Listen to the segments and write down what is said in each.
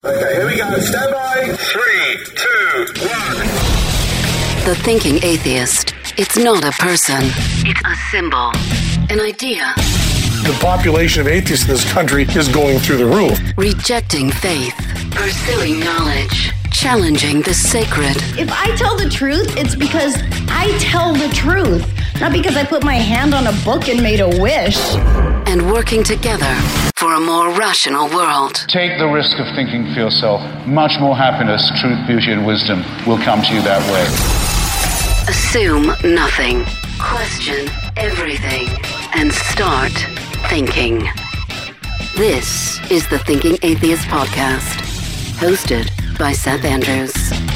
Okay, here we go. Stand by. 3, 2, 1. The Thinking Atheist. It's not a person. It's a symbol. An idea. The population of atheists in this country is going through the roof. Rejecting faith. Pursuing knowledge. Challenging the sacred. If I tell the truth, it's because I tell the truth. Not because I put my hand on a book and made a wish. And working together for a more rational world. Take the risk of thinking for yourself. Much more happiness, truth, beauty, and wisdom will come to you that way. Assume nothing. Question everything. And start thinking. This is the Thinking Atheist Podcast. Hosted by Seth Andrews.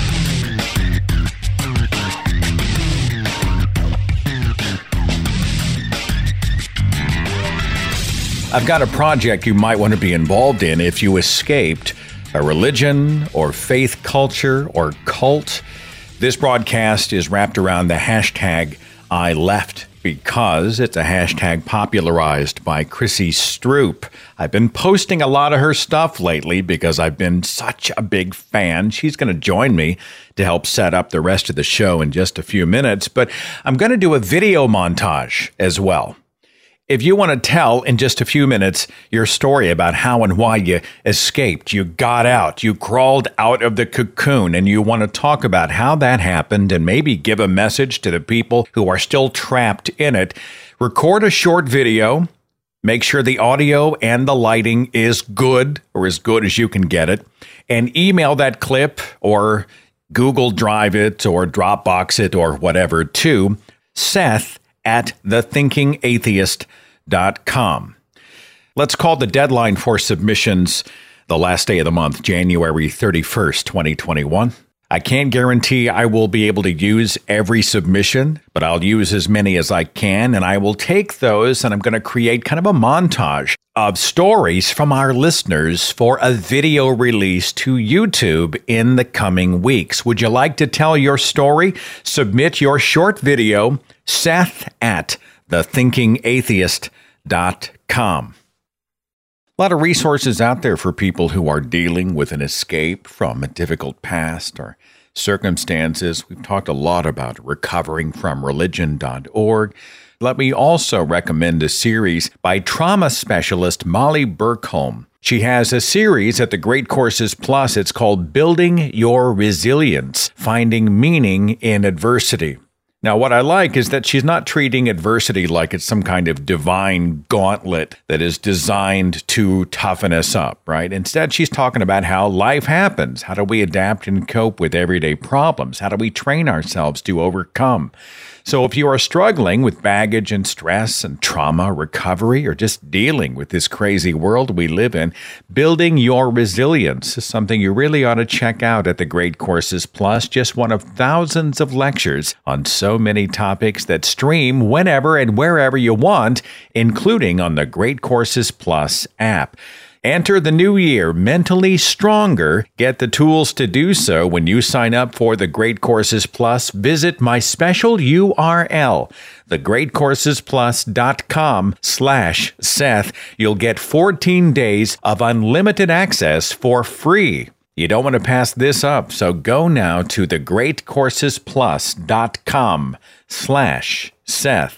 I've got a project you might want to be involved in if you escaped a religion or faith culture or cult. This broadcast is wrapped around the hashtag #ILeftBecause. It's a hashtag popularized by Chrissy Stroop. I've been posting a lot of her stuff lately because I've been such a big fan. She's going to join me to help set up the rest of the show in just a few minutes, but I'm going to do a video montage as well. If you want to tell in just a few minutes your story about how and why you escaped, you got out, you crawled out of the cocoon, and you want to talk about how that happened and maybe give a message to the people who are still trapped in it, record a short video, make sure the audio and the lighting is good or as good as you can get it, and email that clip or Google Drive it or Dropbox it or whatever to Seth@thethinkingatheist.com. Let's call the deadline for submissions the last day of the month, January 31st, 2021. I can't guarantee I will be able to use every submission, but I'll use as many as I can, and I will take those and I'm going to create kind of a montage of stories from our listeners for a video release to YouTube in the coming weeks. Would you like to tell your story? Submit your short video, Seth@thethinkingatheist.com. A lot of resources out there for people who are dealing with an escape from a difficult past or circumstances. We've talked a lot about recoveringfromreligion.org. Let me also recommend a series by trauma specialist Molly Burkholm. She has a series at the Great Courses Plus. It's called Building Your Resilience, Finding Meaning in Adversity. Now, what I like is that she's not treating adversity like it's some kind of divine gauntlet that is designed to toughen us up, right? Instead, she's talking about how life happens. How do we adapt and cope with everyday problems? How do we train ourselves to overcome? So if you are struggling with baggage and stress and trauma, recovery, or just dealing with this crazy world we live in, Building Your Resilience is something you really ought to check out at the Great Courses Plus, just one of thousands of lectures on so many topics that stream whenever and wherever you want, including on the Great Courses Plus app. Enter the new year mentally stronger. Get the tools to do so when you sign up for the Great Courses Plus. Visit my special URL, thegreatcoursesplus.com/Seth. You'll get 14 days of unlimited access for free. You don't want to pass this up, so go now to thegreatcoursesplus.com/Seth.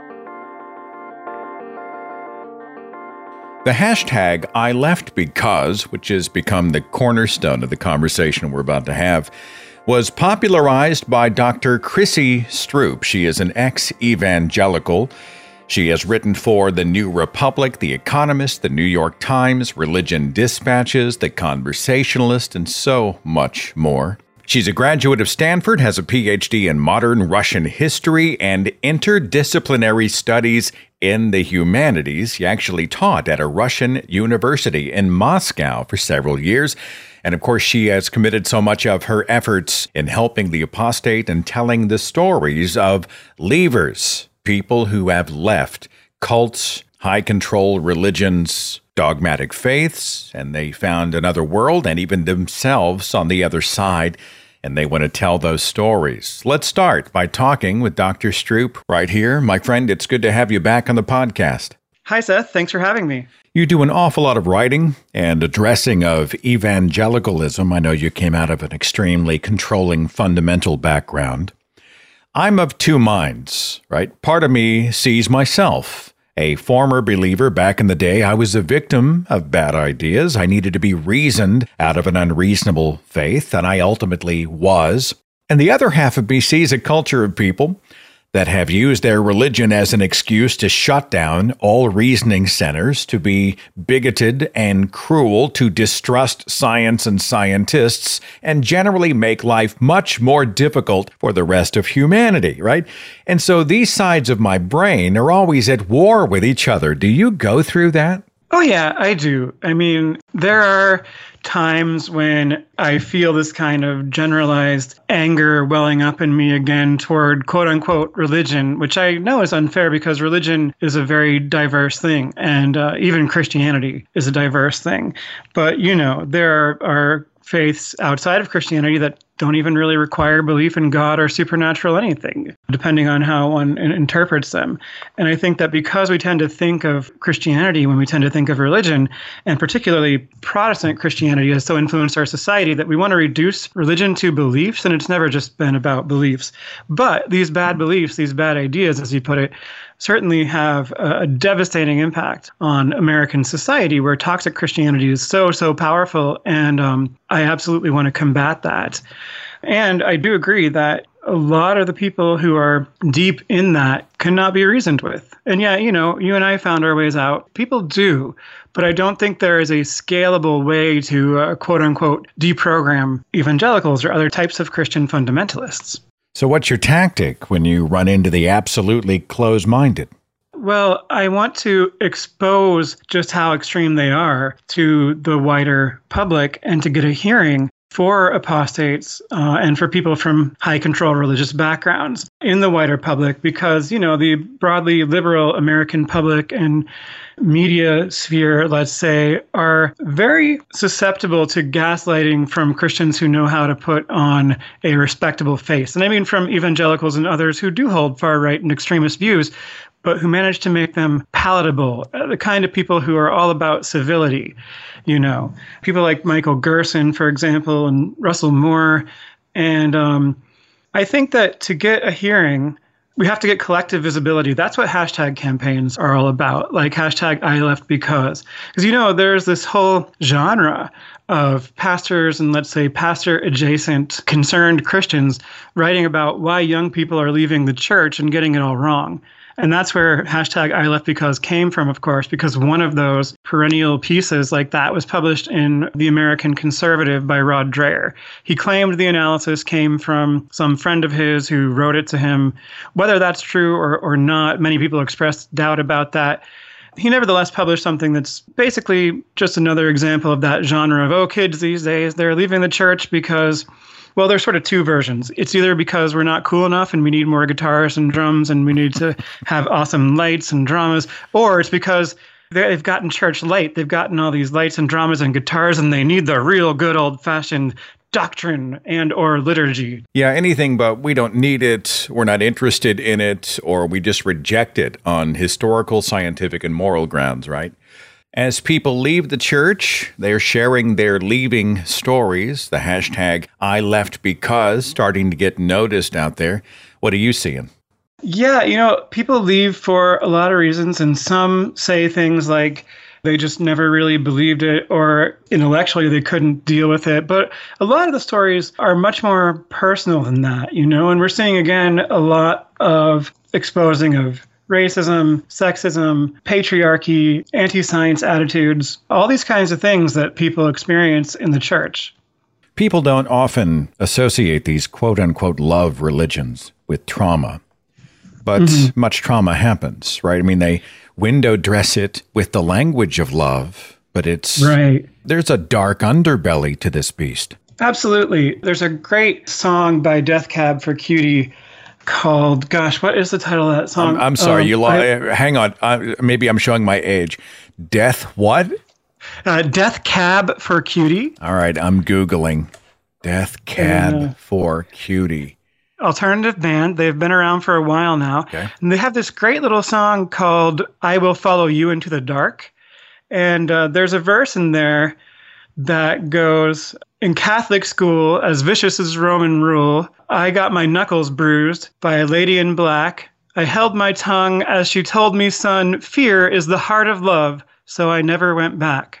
The hashtag #ILeftBecause, which has become the cornerstone of the conversation we're about to have, was popularized by Dr. Chrissy Stroop. She is an ex-evangelical. She has written for The New Republic, The Economist, The New York Times, Religion Dispatches, The Conversationalist, and so much more. She's a graduate of Stanford, has a PhD in modern Russian history and interdisciplinary studies in the humanities. She actually taught at a Russian university in Moscow for several years. And of course, she has committed so much of her efforts in helping the apostate and telling the stories of leavers, people who have left cults, high control religions, dogmatic faiths, and they found another world and even themselves on the other side, and they want to tell those stories. Let's start by talking with Dr. Stroop right here. My friend, it's good to have you back on the podcast. Hi, Seth. Thanks for having me. You do an awful lot of writing and addressing of evangelicalism. I know you came out of an extremely controlling fundamental background. I'm of two minds, right? Part of me sees myself, a former believer back in the day. I was a victim of bad ideas. I needed to be reasoned out of an unreasonable faith, and I ultimately was. And the other half of me sees a culture of people that have used their religion as an excuse to shut down all reasoning centers, to be bigoted and cruel, to distrust science and scientists, and generally make life much more difficult for the rest of humanity, right? And so these sides of my brain are always at war with each other. Do you go through that? Oh, yeah, I do. I mean, there are times when I feel this kind of generalized anger welling up in me again toward quote unquote religion, which I know is unfair because religion is a very diverse thing. And even Christianity is a diverse thing. But, you know, there are faiths outside of Christianity that don't even really require belief in God or supernatural anything, depending on how one interprets them. And I think that because we tend to think of Christianity when we tend to think of religion, and particularly Protestant Christianity has so influenced our society that we want to reduce religion to beliefs, and it's never just been about beliefs. But these bad beliefs, these bad ideas, as you put it, certainly have a devastating impact on American society, where toxic Christianity is so powerful. And I absolutely want to combat that. And I do agree that a lot of the people who are deep in that cannot be reasoned with. And yeah, you know, you and I found our ways out. People do. But I don't think there is a scalable way to, quote unquote, deprogram evangelicals or other types of Christian fundamentalists. So what's your tactic when you run into the absolutely closed-minded? Well, I want to expose just how extreme they are to the wider public and to get a hearing for apostates and for people from high control religious backgrounds in the wider public, because, you know, the broadly liberal American public and media sphere, let's say, are very susceptible to gaslighting from Christians who know how to put on a respectable face. And I mean from evangelicals and others who do hold far-right and extremist views, but who manage to make them palatable, the kind of people who are all about civility. You know, people like Michael Gerson, for example, and Russell Moore. And I think that to get a hearing, we have to get collective visibility. That's what hashtag campaigns are all about, like hashtag I left because. Because, you know, there's this whole genre of pastors and, let's say, pastor-adjacent concerned Christians writing about why young people are leaving the church and getting it all wrong. And that's where hashtag I left because came from, of course, because one of those perennial pieces like that was published in The American Conservative by Rod Dreher. He claimed the analysis came from some friend of his who wrote it to him. Whether that's true or not, many people expressed doubt about that. He nevertheless published something that's basically just another example of that genre of, oh, kids these days, they're leaving the church because, well, there's sort of two versions. It's either because we're not cool enough and we need more guitars and drums and we need to have awesome lights and dramas, or it's because they've gotten church late. They've gotten all these lights and dramas and guitars and they need the real good old-fashioned doctrine and or liturgy. Yeah, anything but we don't need it, we're not interested in it, or we just reject it on historical, scientific, and moral grounds, right? As people leave the church, they're sharing their leaving stories, the hashtag I left because starting to get noticed out there. What are you seeing? Yeah, you know, people leave for a lot of reasons, and some say things like they just never really believed it, or intellectually they couldn't deal with it. But a lot of the stories are much more personal than that, you know, and we're seeing, again, a lot of exposing of racism, sexism, patriarchy, anti-science attitudes, all these kinds of things that people experience in the church. People don't often associate these quote-unquote love religions with trauma, but much trauma happens, right? I mean, they window dress it with the language of love, but it's right. There's a dark underbelly to this beast. Absolutely. There's a great song by Death Cab for Cutie called, gosh, what is the title of that song? I'm sorry, hang on. Maybe I'm showing my age. Death what? Death Cab for Cutie. All right, I'm Googling. Death Cab for Cutie. Alternative band. They've been around for a while now. Okay. And they have this great little song called I Will Follow You Into the Dark. And there's a verse in there that goes, in Catholic school, as vicious as Roman rule, I got my knuckles bruised by a lady in black. I held my tongue as she told me, son, fear is the heart of love, so I never went back.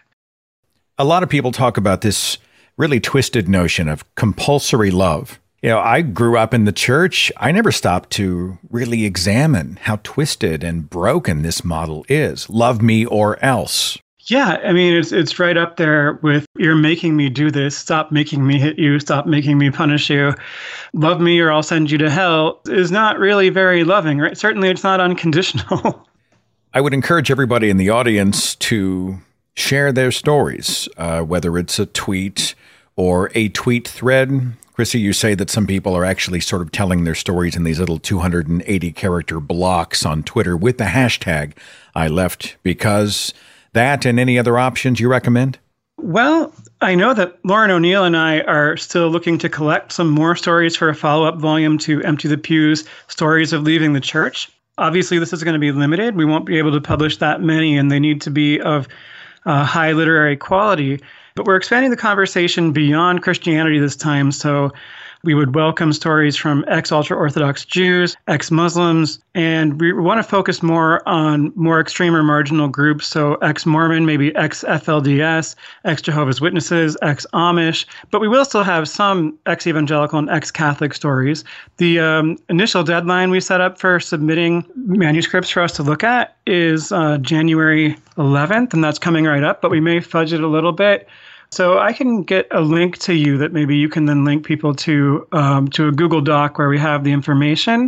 A lot of people talk about this really twisted notion of compulsory love. You know, I grew up in the church. I never stopped to really examine how twisted and broken this model is. Love me or else. Yeah, I mean, it's right up there with, you're making me do this. Stop making me hit you. Stop making me punish you. Love me or I'll send you to hell is not really very loving, right? Certainly it's not unconditional. I would encourage everybody in the audience to share their stories, whether it's a tweet or a tweet thread. Chrissy, you say that some people are actually sort of telling their stories in these little 280-character blocks on Twitter with the hashtag #ILeftBecause. That and any other options you recommend? Well, I know that Lauren O'Neill and I are still looking to collect some more stories for a follow-up volume to Empty the Pews, Stories of Leaving the Church. Obviously, this is going to be limited. We won't be able to publish that many, and they need to be of high literary quality. But we're expanding the conversation beyond Christianity this time, so we would welcome stories from ex-ultra-Orthodox Jews, ex-Muslims, and we want to focus more on more extreme or marginal groups, so ex-Mormon, maybe ex-FLDS, ex-Jehovah's Witnesses, ex-Amish, but we will still have some ex-evangelical and ex-Catholic stories. The initial deadline we set up for submitting manuscripts for us to look at is January 11th, and that's coming right up, but we may fudge it a little bit. So I can get a link to you that maybe you can then link people to a Google Doc where we have the information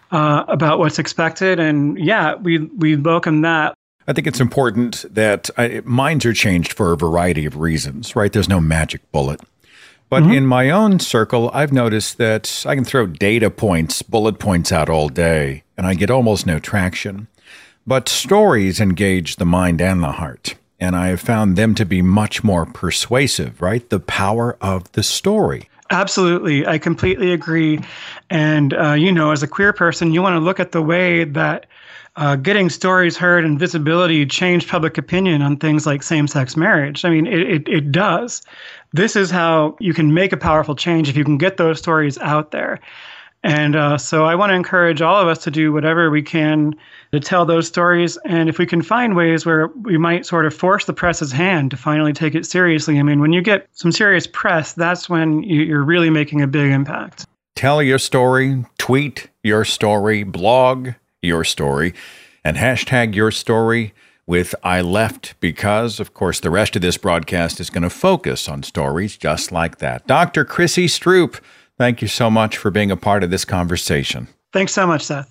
about what's expected. And yeah, we welcome that. I think it's important that minds are changed for a variety of reasons, right? There's no magic bullet. But in my own circle, I've noticed that I can throw data points, bullet points out all day, and I get almost no traction. But stories engage the mind and the heart. And I have found them to be much more persuasive, right? The power of the story. Absolutely. I completely agree. And, as a queer person, you want to look at the way that getting stories heard and visibility changed public opinion on things like same-sex marriage. I mean, it does. This is how you can make a powerful change if you can get those stories out there. And so I want to encourage all of us to do whatever we can to tell those stories. And if we can find ways where we might sort of force the press's hand to finally take it seriously. I mean, when you get some serious press, that's when you're really making a big impact. Tell your story, tweet your story, blog your story, and hashtag your story with #ILeftBecause. Of course, the rest of this broadcast is going to focus on stories just like that. Dr. Chrissy Stroop, thank you so much for being a part of this conversation. Thanks so much, Seth.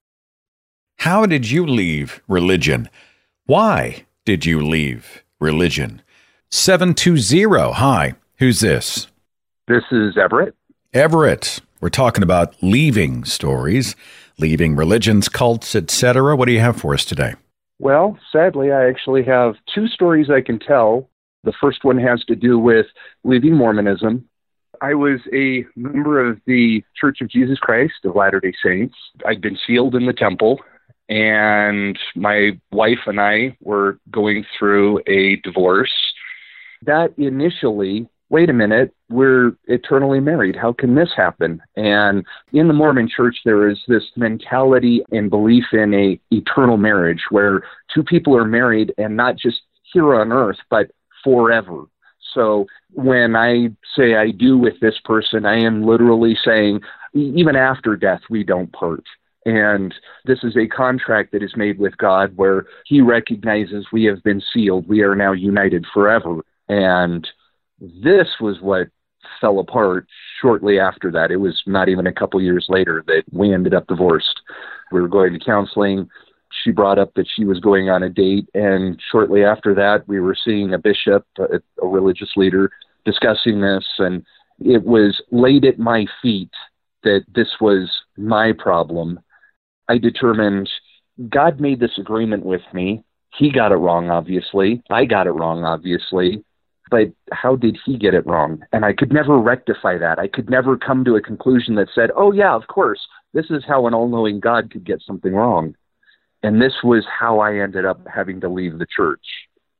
How did you leave religion? Why did you leave religion? 720, hi. Who's this? This is Everett. Everett. We're talking about leaving stories, leaving religions, cults, etc. What do you have for us today? Well, sadly, I actually have two stories I can tell. The first one has to do with leaving Mormonism. I was a member of the Church of Jesus Christ of Latter-day Saints. I'd been sealed in the temple, and my wife and I were going through a divorce. That initially, wait a minute, we're eternally married. How can this happen? And in the Mormon Church, there is this mentality and belief in a eternal marriage where two people are married, and not just here on earth, but forever. So when I say I do with this person, I am literally saying, even after death, we don't part. And this is a contract that is made with God where he recognizes we have been sealed. We are now united forever. And this was what fell apart shortly after that. It was not even a couple years later that we ended up divorced. We were going to counseling. She brought up that she was going on a date, and shortly after that, we were seeing a bishop, a religious leader, discussing this, and it was laid at my feet that this was my problem. I determined God made this agreement with me. He got it wrong, obviously. I got it wrong, obviously. But how did he get it wrong? And I could never rectify that. I could never come to a conclusion that said, oh, yeah, of course, this is how an all-knowing God could get something wrong. And this was how I ended up having to leave the church.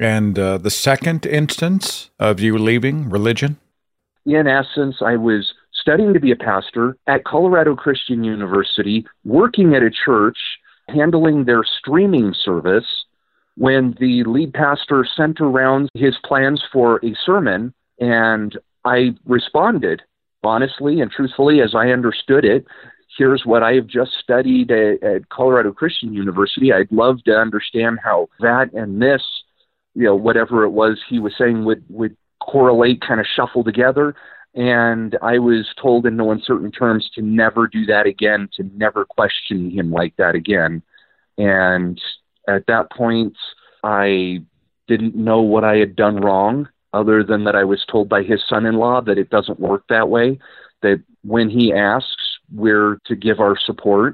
And the second instance of you leaving religion? In essence, I was studying to be a pastor at Colorado Christian University, working at a church, handling their streaming service, when the lead pastor sent around his plans for a sermon, and I responded honestly and truthfully as I understood it. Here's what I have just studied at Colorado Christian University. I'd love to understand how that and this, whatever it was he was saying would correlate, kind of shuffle together. And I was told in no uncertain terms to never do that again, to never question him like that again. And at that point, I didn't know what I had done wrong, other than that I was told by his son-in-law that it doesn't work that way, that when he asks, we're to give our support.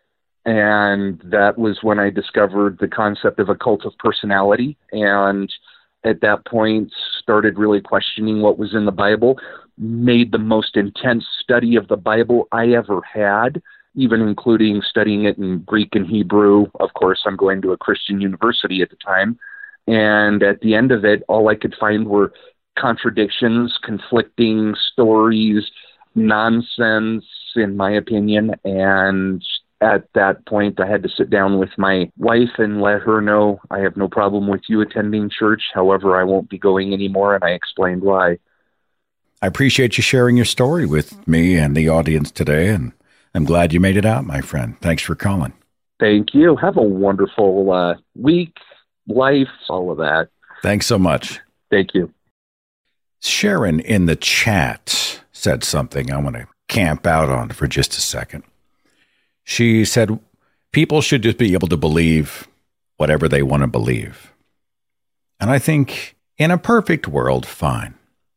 And that was when I discovered the concept of a cult of personality. And at that point, started really questioning what was in the Bible, made the most intense study of the Bible I ever had, even including studying it in Greek and Hebrew. Of course, I'm going to a Christian university at the time. And at the end of it, all I could find were contradictions, conflicting stories, nonsense, in my opinion. And at that point, I had to sit down with my wife and let her know I have no problem with you attending church. However, I won't be going anymore. And I explained why. I appreciate you sharing your story with me and the audience today. And I'm glad you made it out, my friend. Thanks for calling. Thank you. Have a wonderful week, life, all of that. Thanks so much. Thank you. Sharon in the chat said something I want to camp out on for just a second. She said, people should just be able to believe whatever they want to believe. And I think in a perfect world, fine.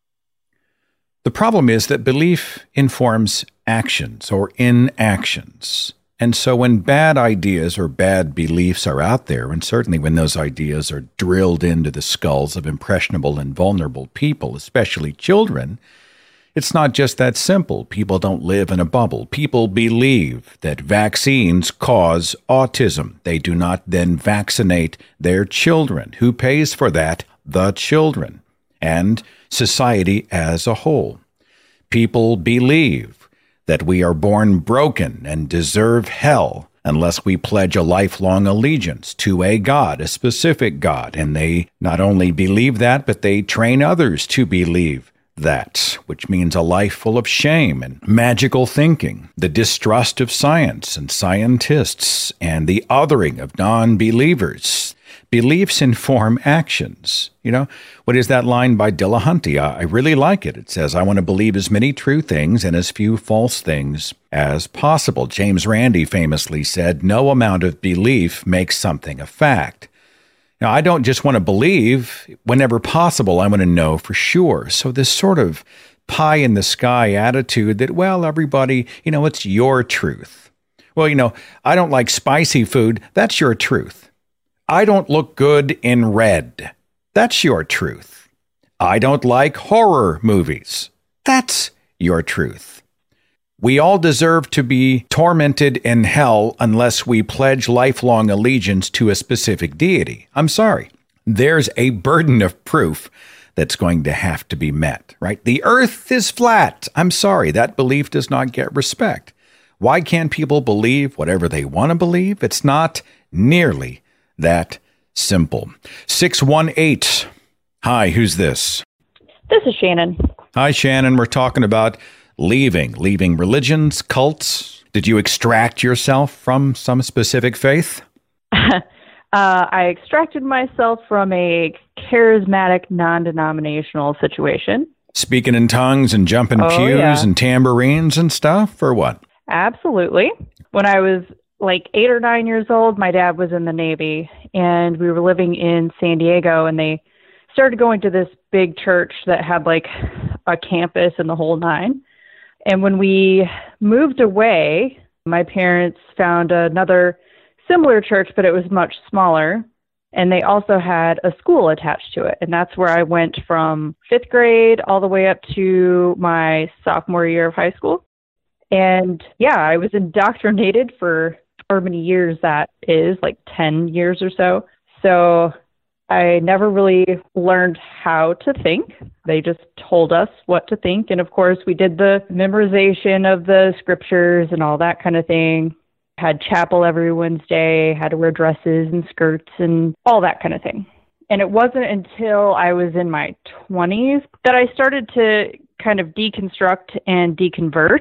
The problem is that belief informs actions or inactions. And so when bad ideas or bad beliefs are out there, and certainly when those ideas are drilled into the skulls of impressionable and vulnerable people, especially children, it's not just that simple. People don't live in a bubble. People believe that vaccines cause autism. They do not then vaccinate their children. Who pays for that? The children and society as a whole. People believe that we are born broken and deserve hell unless we pledge a lifelong allegiance to a God, a specific God. And they not only believe that, but they train others to believe that, which means a life full of shame and magical thinking, the distrust of science and scientists, and the othering of non-believers. Beliefs inform actions. What is that line by Dillahunty? I really like it. It says, I want to believe as many true things and as few false things as possible. James Randi famously said, no amount of belief makes something a fact. Now, I don't just want to believe. Whenever possible, I want to know for sure. So this sort of pie-in-the-sky attitude that, well, everybody, it's your truth. Well, I don't like spicy food. That's your truth. I don't look good in red. That's your truth. I don't like horror movies. That's your truth. We all deserve to be tormented in hell unless we pledge lifelong allegiance to a specific deity. I'm sorry. There's a burden of proof that's going to have to be met, right? The earth is flat. I'm sorry. That belief does not get respect. Why can't people believe whatever they want to believe? It's not nearly that simple. 618. Hi, who's this? This is Shannon. Hi, Shannon. We're talking about leaving religions, cults. Did you extract yourself from some specific faith? I extracted myself from a charismatic, non-denominational situation. Speaking in tongues and jumping pews and tambourines and stuff, or what? Absolutely. When I was like 8 or 9 years old, my dad was in the Navy, and we were living in San Diego, and they started going to this big church that had like a campus and the whole nine. And when we moved away, my parents found another similar church, but it was much smaller. And they also had a school attached to it. And that's where I went from 5th grade all the way up to my sophomore year of high school. And yeah, I was indoctrinated for however many years that is, like 10 years or so. So I never really learned how to think. They just told us what to think. And of course, we did the memorization of the scriptures and all that kind of thing. Had chapel every Wednesday, had to wear dresses and skirts and all that kind of thing. And it wasn't until I was in my 20s that I started to kind of deconstruct and deconvert,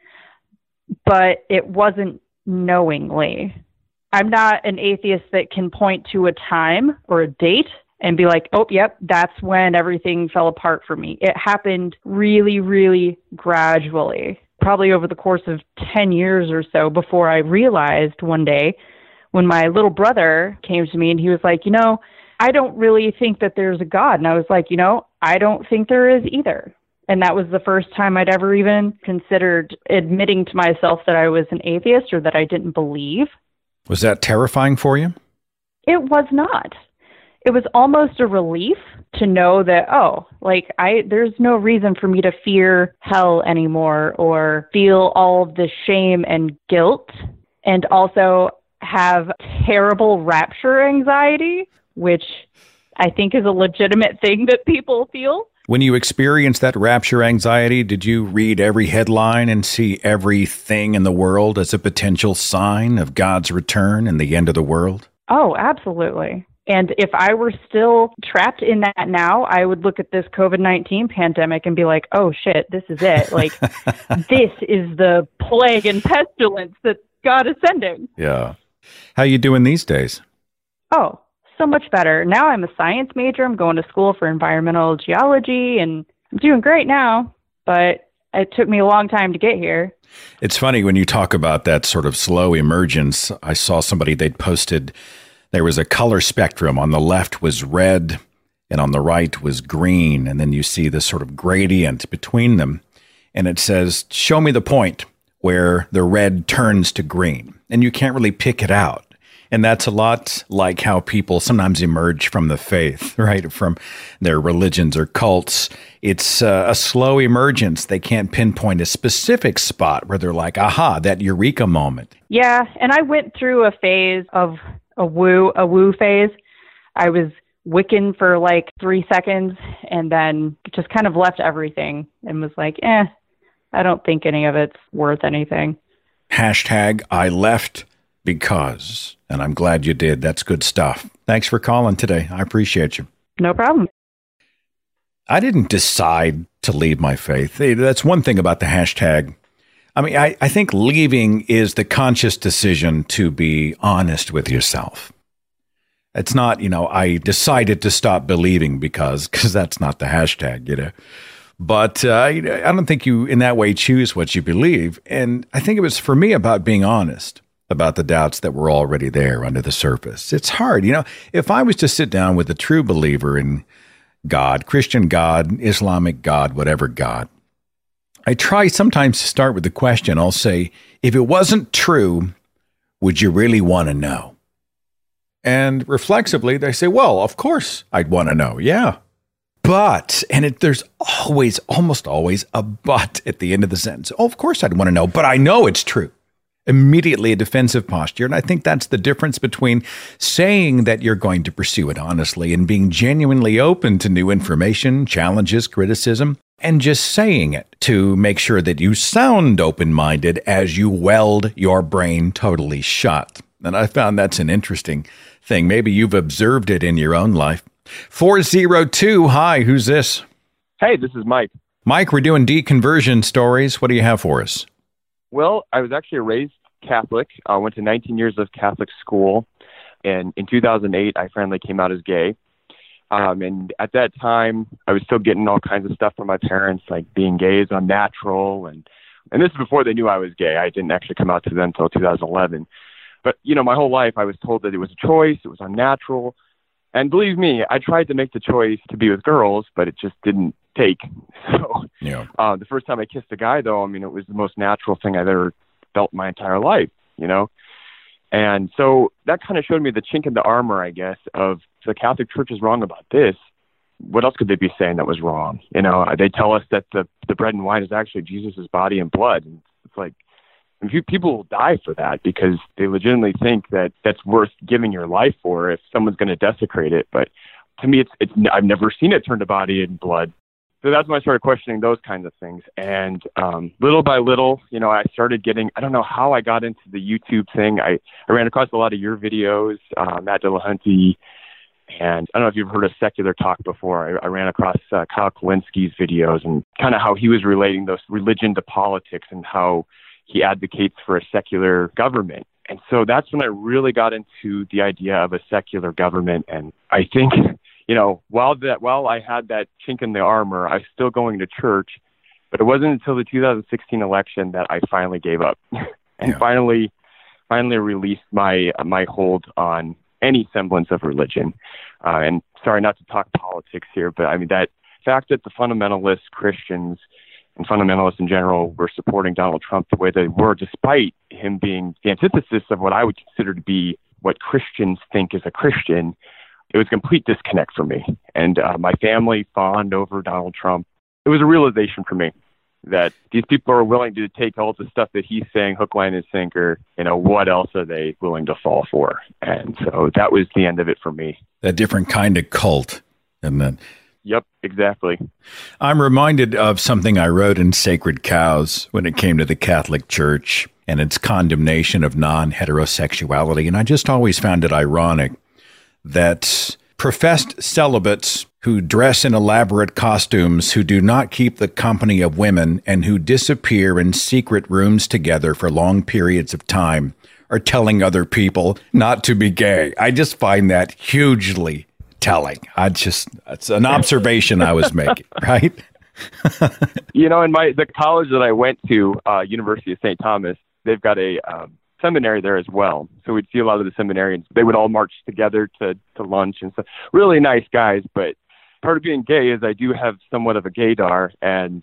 but it wasn't knowingly. I'm not an atheist that can point to a time or a date and be like, oh, yep, that's when everything fell apart for me. It happened really, really gradually, probably over the course of 10 years or so before I realized one day when my little brother came to me and he was like, I don't really think that there's a God. And I was like, I don't think there is either. And that was the first time I'd ever even considered admitting to myself that I was an atheist or that I didn't believe. Was that terrifying for you? It was not. It was almost a relief to know that, there's no reason for me to fear hell anymore or feel all of the shame and guilt, and also have terrible rapture anxiety, which I think is a legitimate thing that people feel. When you experienced that rapture anxiety, did you read every headline and see everything in the world as a potential sign of God's return and the end of the world? Oh, absolutely. And if I were still trapped in that now, I would look at this COVID-19 pandemic and be like, oh, shit, this is it. This is the plague and pestilence that God is sending. Yeah. How you doing these days? Oh, so much better. Now I'm a science major. I'm going to school for environmental geology, and I'm doing great now, but it took me a long time to get here. It's funny when you talk about that sort of slow emergence. I saw somebody, they'd posted, there was a color spectrum. On the left was red, and on the right was green, and then you see this sort of gradient between them, and it says, show me the point where the red turns to green, and you can't really pick it out. And that's a lot like how people sometimes emerge from the faith, right? From their religions or cults. It's a slow emergence. They can't pinpoint a specific spot where they're like, aha, that eureka moment. Yeah. And I went through a phase of a woo phase. I was Wiccan for 3 seconds and then just kind of left everything and was like, I don't think any of it's worth anything. Hashtag I left because. And I'm glad you did. That's good stuff. Thanks for calling today. I appreciate you. No problem. I didn't decide to leave my faith. That's one thing about the hashtag. I mean, I think leaving is the conscious decision to be honest with yourself. It's not, I decided to stop believing because that's not the hashtag, But I don't think you in that way choose what you believe. And I think it was for me about being honest about the doubts that were already there under the surface. It's hard. If I was to sit down with a true believer in God, Christian God, Islamic God, whatever God, I try sometimes to start with the question. I'll say, if it wasn't true, would you really want to know? And reflexively, they say, well, of course I'd want to know. Yeah. But, there's almost always a but at the end of the sentence. Oh, of course I'd want to know, but I know it's true. Immediately a defensive posture. And I think that's the difference between saying that you're going to pursue it honestly and being genuinely open to new information, challenges, criticism, and just saying it to make sure that you sound open-minded as you weld your brain totally shut. And I found that's an interesting thing. Maybe you've observed it in your own life. 402, hi, who's this? Hey, this is Mike. Mike, we're doing deconversion stories. What do you have for us? Well, I was actually raised Catholic. I went to 19 years of Catholic school, and in 2008, I finally came out as gay. And at that time, I was still getting all kinds of stuff from my parents, like being gay is unnatural, and this is before they knew I was gay. I didn't actually come out to them until 2011. But, my whole life, I was told that it was a choice, it was unnatural. And believe me, I tried to make the choice to be with girls, but it just didn't take. So the first time I kissed a guy, though, it was the most natural thing I've ever felt my entire life, And so that kind of showed me the chink in the armor, I guess, of the Catholic Church is wrong about this. What else could they be saying that was wrong? They tell us that the bread and wine is actually Jesus' body and blood. And it's like, people will die for that because they legitimately think that that's worth giving your life for if someone's going to desecrate it. But to me, I've never seen it turn to body and blood. So that's when I started questioning those kinds of things. And little by little, I started getting, I don't know how I got into the YouTube thing. I ran across a lot of your videos, Matt Dillahunty, and I don't know if you've heard of Secular Talk before. I ran across Kyle Kulinski's videos and kind of how he was relating those religion to politics and how he advocates for a secular government. And so that's when I really got into the idea of a secular government. And I think, while I had that chink in the armor, I was still going to church, but it wasn't until the 2016 election that I finally gave up and finally released my hold on any semblance of religion. And sorry not to talk politics here, but I mean, that fact that the fundamentalist Christians and fundamentalists in general were supporting Donald Trump the way they were, despite him being the antithesis of what I would consider to be what Christians think is a Christian, it was a complete disconnect for me. And my family fawned over Donald Trump. It was a realization for me that these people are willing to take all the stuff that he's saying, hook, line, and sinker. What else are they willing to fall for? And so that was the end of it for me. A different kind of cult, isn't it? Yep, exactly. I'm reminded of something I wrote in Sacred Cows when it came to the Catholic Church and its condemnation of non-heterosexuality. And I just always found it ironic that professed celibates who dress in elaborate costumes, who do not keep the company of women, and who disappear in secret rooms together for long periods of time are telling other people not to be gay. I just find that hugely telling. It's an observation I was making, right? In the college that I went to, University of St. Thomas, they've got a seminary there as well. So we'd see a lot of the seminarians. They would all march together to lunch and stuff. Really nice guys, but part of being gay is I do have somewhat of a gaydar, and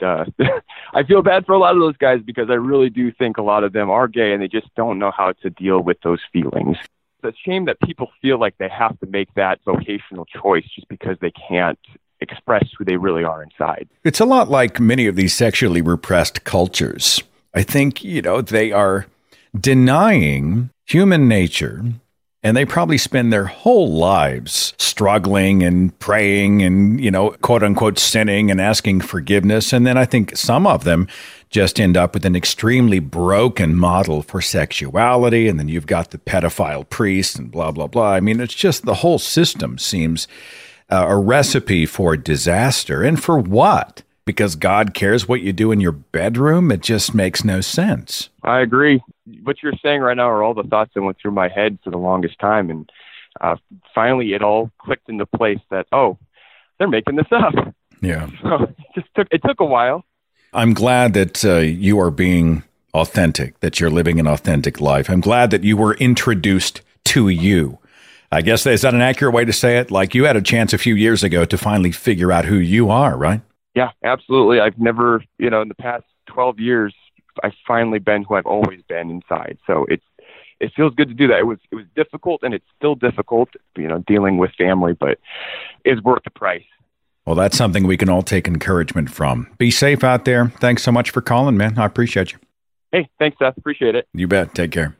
I feel bad for a lot of those guys because I really do think a lot of them are gay and they just don't know how to deal with those feelings. It's a shame that people feel like they have to make that vocational choice just because they can't express who they really are inside. It's a lot like many of these sexually repressed cultures. I think, they are denying human nature, and they probably spend their whole lives struggling and praying and, quote unquote, sinning and asking forgiveness. And then I think some of them just end up with an extremely broken model for sexuality. And then you've got the pedophile priest and blah, blah, blah. I mean, it's just the whole system seems a recipe for disaster. And for what? Because God cares what you do in your bedroom? It just makes no sense. I agree. What you're saying right now are all the thoughts that went through my head for the longest time. And finally, it all clicked into place that, they're making this up. Yeah. So it took a while. I'm glad that you are being authentic, that you're living an authentic life. I'm glad that you were introduced to you. I guess, is that an accurate way to say it? Like you had a chance a few years ago to finally figure out who you are, right? Yeah, absolutely. I've never, in the past 12 years, I've finally been who I've always been inside. So it feels good to do that. It was difficult, and it's still difficult, dealing with family, but it's worth the price. Well, that's something we can all take encouragement from. Be safe out there. Thanks so much for calling, man. I appreciate you. Hey, thanks, Seth. Appreciate it. You bet. Take care.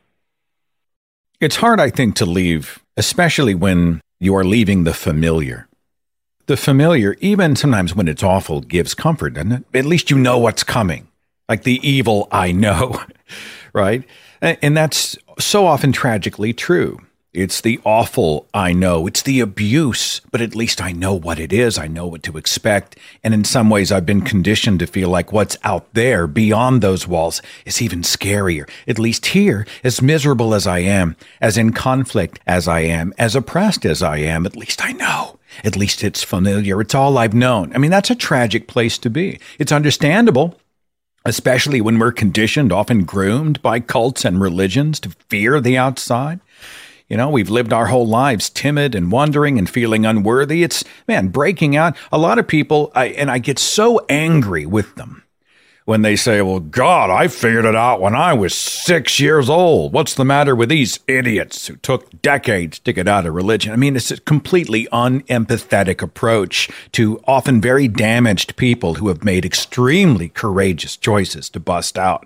It's hard, I think, to leave, especially when you are leaving the familiar. The familiar, even sometimes when it's awful, gives comfort, doesn't it? At least you know what's coming. Like the evil I know, right? And that's so often tragically true. It's the awful I know. It's the abuse, but at least I know what it is. I know what to expect. And in some ways, I've been conditioned to feel like what's out there beyond those walls is even scarier. At least here, as miserable as I am, as in conflict as I am, as oppressed as I am, at least I know. At least it's familiar. It's all I've known. I mean, that's a tragic place to be. It's understandable, especially when we're conditioned, often groomed by cults and religions to fear the outside. We've lived our whole lives timid and wondering and feeling unworthy. It's, breaking out. A lot of people, I get so angry with them when they say, well, God, I figured it out when I was 6 years old. What's the matter with these idiots who took decades to get out of religion? I mean, it's a completely unempathetic approach to often very damaged people who have made extremely courageous choices to bust out.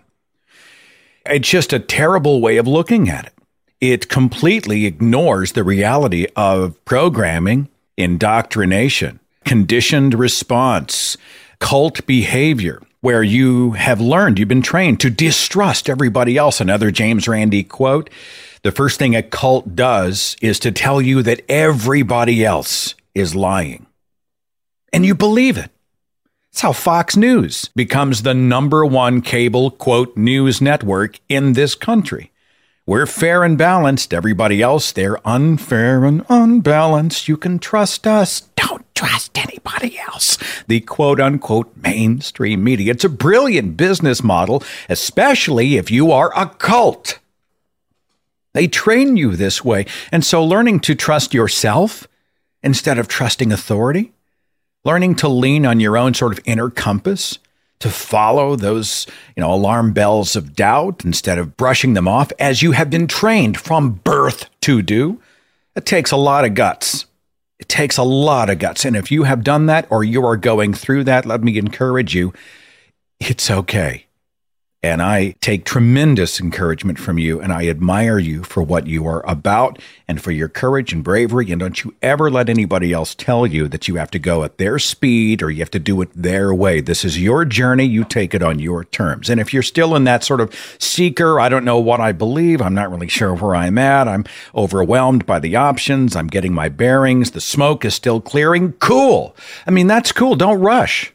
It's just a terrible way of looking at it. It completely ignores the reality of programming indoctrination, conditioned response, cult behavior, where you have learned, you've been trained to distrust everybody else. Another James Randi quote, the first thing a cult does is to tell you that everybody else is lying. And you believe it. It's how Fox News becomes the number one cable, quote, news network in this country. We're fair and balanced. Everybody else, they're unfair and unbalanced. You can trust us. Don't trust anybody else. The quote-unquote mainstream media. It's a brilliant business model, especially if you are a cult. They train you this way. And so learning to trust yourself instead of trusting authority, learning to lean on your own sort of inner compass, to follow those, alarm bells of doubt instead of brushing them off as you have been trained from birth to do, it takes a lot of guts. It takes a lot of guts. And if you have done that or you are going through that, let me encourage you, it's okay. And I take tremendous encouragement from you, and I admire you for what you are about and for your courage and bravery. And don't you ever let anybody else tell you that you have to go at their speed or you have to do it their way. This is your journey. You take it on your terms. And if you're still in that sort of seeker, I don't know what I believe, I'm not really sure where I'm at, I'm overwhelmed by the options, I'm getting my bearings, the smoke is still clearing, cool. I mean, that's cool. Don't rush.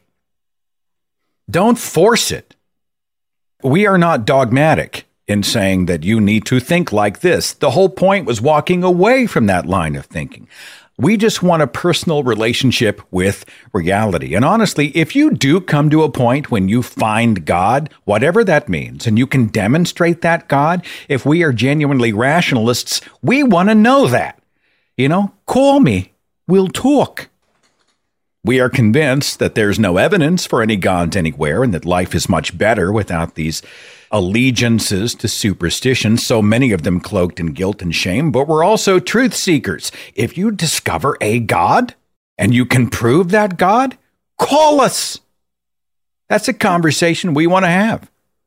Don't force it. We are not dogmatic in saying that you need to think like this. The whole point was walking away from that line of thinking. We just want a personal relationship with reality. And honestly, if you do come to a point when you find God, whatever that means, and you can demonstrate that God, if we are genuinely rationalists, we want to know that. Call me. We'll talk. We are convinced that there's no evidence for any gods anywhere and that life is much better without these allegiances to superstition, so many of them cloaked in guilt and shame. But we're also truth seekers. If you discover a God and you can prove that God, call us. That's a conversation we want to have.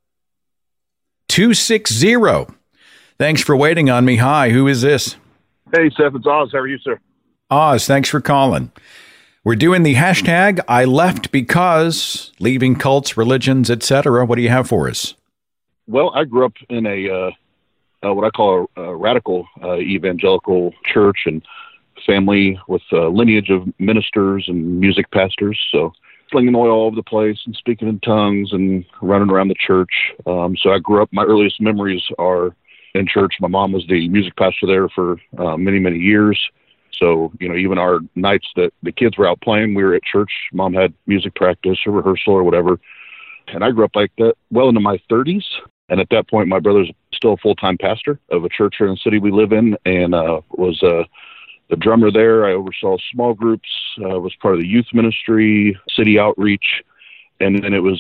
260. Thanks for waiting on me. Hi, who is this? Hey, Seth, it's Oz. How are you, sir? Oz, thanks for calling. We're doing the hashtag I left because, leaving cults, religions, etc. What do you have for us? Well, I grew up in a what I call a radical evangelical church and family with a lineage of ministers and music pastors. So slinging oil all over the place and speaking in tongues and running around the church. So I grew up, my earliest memories are in church. My mom was the music pastor there for many, many years. So, even our nights that the kids were out playing, we were at church. Mom had music practice or rehearsal or whatever. And I grew up like that well into my 30s. And at that point, my brother's still a full-time pastor of a church here in the city we live in and was the drummer there. I oversaw small groups, was part of the youth ministry, city outreach. And then it was,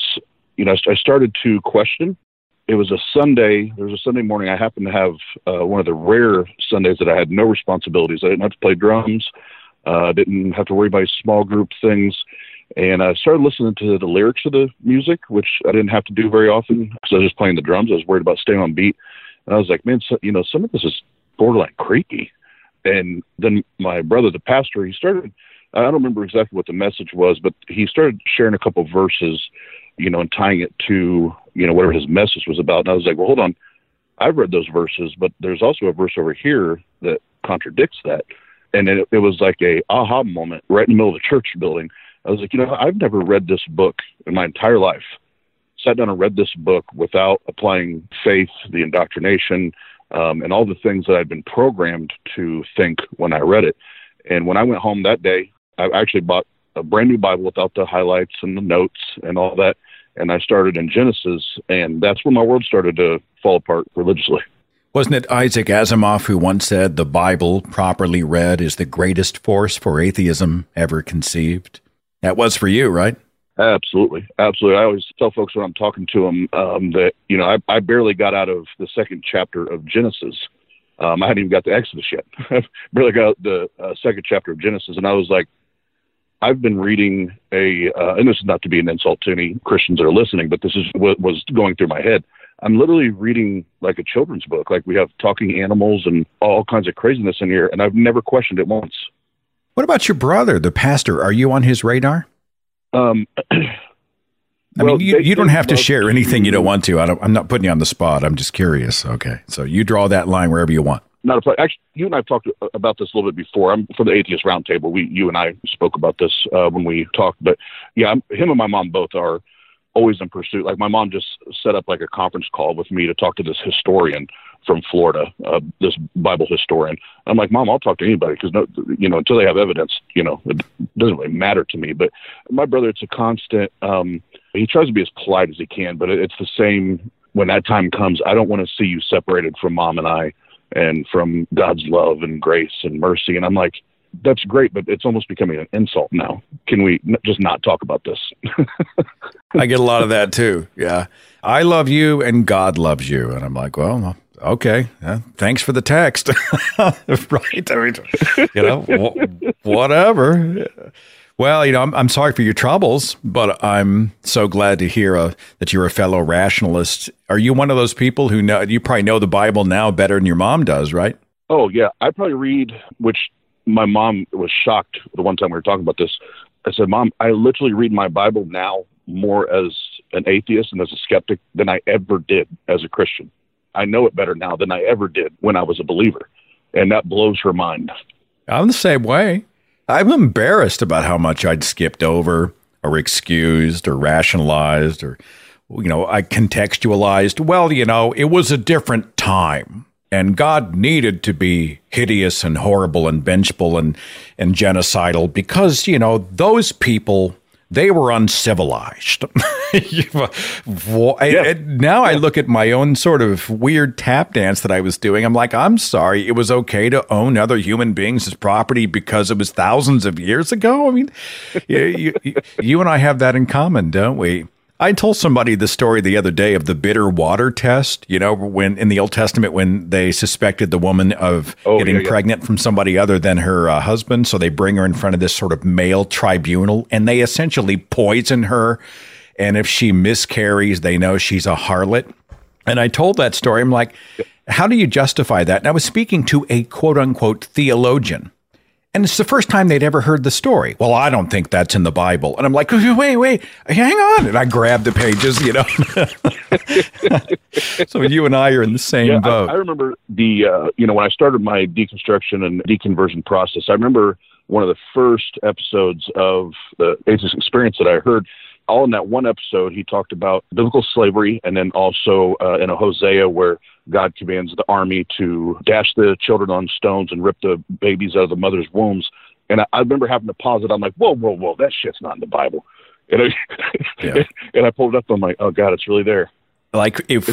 I started to question. It was a Sunday. There was a Sunday morning. I happened to have one of the rare Sundays that I had no responsibilities. I didn't have to play drums. Didn't have to worry about small group things. And I started listening to the lyrics of the music, which I didn't have to do very often because I was just playing the drums. I was worried about staying on beat. And I was like, man, some of this is borderline creepy. And then my brother, the pastor, he started, I don't remember exactly what the message was, but he started sharing a couple of verses, and tying it to, whatever his message was about. And I was like, well, hold on. I've read those verses, but there's also a verse over here that contradicts that. And it was like a aha moment right in the middle of the church building. I was like, I've never read this book in my entire life. Sat down and read this book without applying faith, the indoctrination, and all the things that I'd been programmed to think when I read it. And when I went home that day, I actually bought a brand new Bible without the highlights and the notes and all that. And I started in Genesis, and that's when my world started to fall apart religiously. Wasn't it Isaac Asimov who once said the Bible, properly read, is the greatest force for atheism ever conceived? That was for you, right? Absolutely. Absolutely. I always tell folks when I'm talking to them that, I barely got out of the second chapter of Genesis. I hadn't even got to Exodus yet. I barely got out the second chapter of Genesis. And I was like, I've been reading and this is not to be an insult to any Christians that are listening, but this is what was going through my head. I'm literally reading like a children's book. Like we have talking animals and all kinds of craziness in here. And I've never questioned it once. What about your brother, the pastor? Are you on his radar? You don't have to share anything you don't want to. I'm not putting you on the spot. I'm just curious. Okay. So you draw that line wherever you want. Not a play. Actually, you and I have talked about this a little bit before. I'm for the Atheist Roundtable. You and I spoke about this when we talked. But yeah, him and my mom both are always in pursuit. Like my mom just set up like a conference call with me to talk to this historian from Florida, this Bible historian. I'm like, Mom, I'll talk to anybody because until they have evidence, it doesn't really matter to me. But my brother, it's a constant. He tries to be as polite as he can, but it's the same when that time comes. I don't want to see you separated from Mom and I, and from God's love and grace and mercy. And I'm like, that's great, but it's almost becoming an insult now. Can we just not talk about this? I get a lot of that too. Yeah. I love you and God loves you. And I'm like, well, okay. Thanks for the text. Right. I mean, whatever. Well, I'm sorry for your troubles, but I'm so glad to hear that you're a fellow rationalist. Are you one of those people who you probably know the Bible now better than your mom does, right? Oh, yeah. I probably read, which my mom was shocked the one time we were talking about this. I said, Mom, I literally read my Bible now more as an atheist and as a skeptic than I ever did as a Christian. I know it better now than I ever did when I was a believer. And that blows her mind. I'm the same way. I'm embarrassed about how much I'd skipped over or excused or rationalized or, I contextualized. Well, it was a different time and God needed to be hideous and horrible and vengeful and genocidal because, those people, they were uncivilized. Now I look at my own sort of weird tap dance that I was doing. I'm like, I'm sorry. It was okay to own other human beings as property because it was thousands of years ago. I mean, you and I have that in common, don't we? I told somebody the story the other day of the bitter water test, when in the Old Testament, when they suspected the woman of getting pregnant from somebody other than her husband. So they bring her in front of this sort of male tribunal and they essentially poison her. And if she miscarries, they know she's a harlot. And I told that story. I'm like, how do you justify that? And I was speaking to a quote unquote theologian. And it's the first time they'd ever heard the story. Well, I don't think that's in the Bible. And I'm like, wait, hang on. And I grabbed the pages, So you and I are in the same boat. I remember when I started my deconstruction and deconversion process, I remember one of the first episodes of the Atheist Experience that I heard. All in that one episode, he talked about biblical slavery and then also in a Hosea where God commands the army to dash the children on stones and rip the babies out of the mother's wombs. And I remember having to pause it. I'm like, whoa, that shit's not in the Bible. And I pulled it up. I'm like, oh, God, it's really there. Like if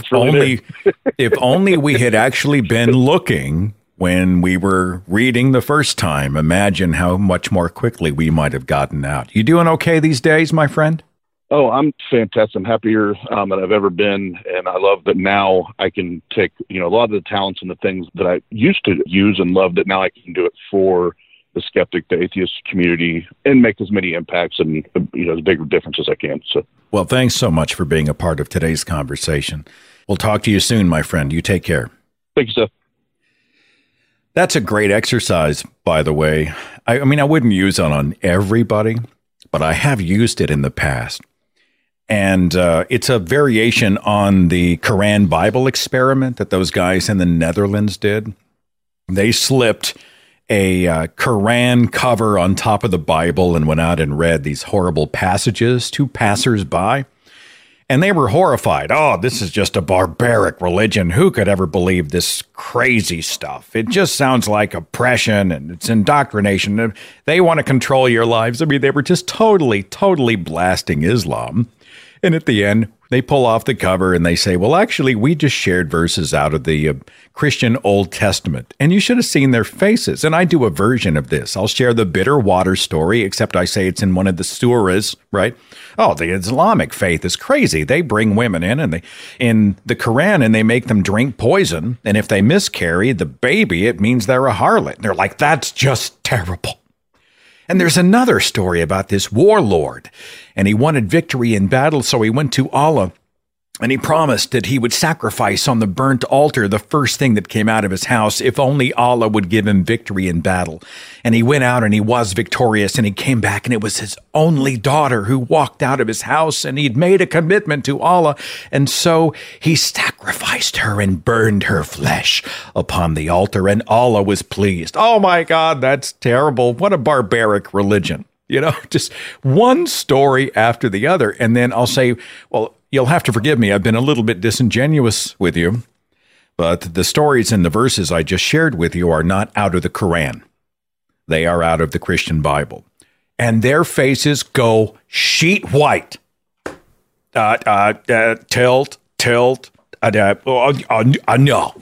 only we had actually been looking when we were reading the first time. Imagine how much more quickly we might have gotten out. You doing okay these days, my friend? Oh, I'm fantastic. I'm happier than I've ever been. And I love that now I can take, a lot of the talents and the things that I used to use and love that now I can do it for the skeptic, the atheist community and make as many impacts and, as big a difference as I can. So, well, thanks so much for being a part of today's conversation. We'll talk to you soon, my friend. You take care. Thank you, Seth. That's a great exercise, by the way. I wouldn't use it on everybody, but I have used it in the past. And it's a variation on the Quran Bible experiment that those guys in the Netherlands did. They slipped a Quran cover on top of the Bible and went out and read these horrible passages to passersby. And they were horrified. Oh, this is just a barbaric religion. Who could ever believe this crazy stuff? It just sounds like oppression and it's indoctrination. They want to control your lives. I mean, they were just totally blasting Islam. And at the end, they pull off the cover and they say, well, actually, we just shared verses out of the Christian Old Testament. And you should have seen their faces. And I do a version of this. I'll share the bitter water story, except I say it's in one of the surahs, right? Oh, the Islamic faith is crazy. They bring women in the Quran and they make them drink poison. And if they miscarry the baby, it means they're a harlot. And they're like, that's just terrible. And there's another story about this warlord, and he wanted victory in battle, so he went to Allah And he promised that he would sacrifice on the burnt altar the first thing that came out of his house if only Allah would give him victory in battle. And he went out and he was victorious, and he came back, and it was his only daughter who walked out of his house, and he'd made a commitment to Allah. And so he sacrificed her and burned her flesh upon the altar, and Allah was pleased. Oh my God, that's terrible. What a barbaric religion. You know, just one story after the other. And then I'll say, well, you'll have to forgive me. I've been a little bit disingenuous with you, but the stories and the verses I just shared with you are not out of the Quran. They are out of the Christian Bible. And their faces go sheet white. Tilt. No,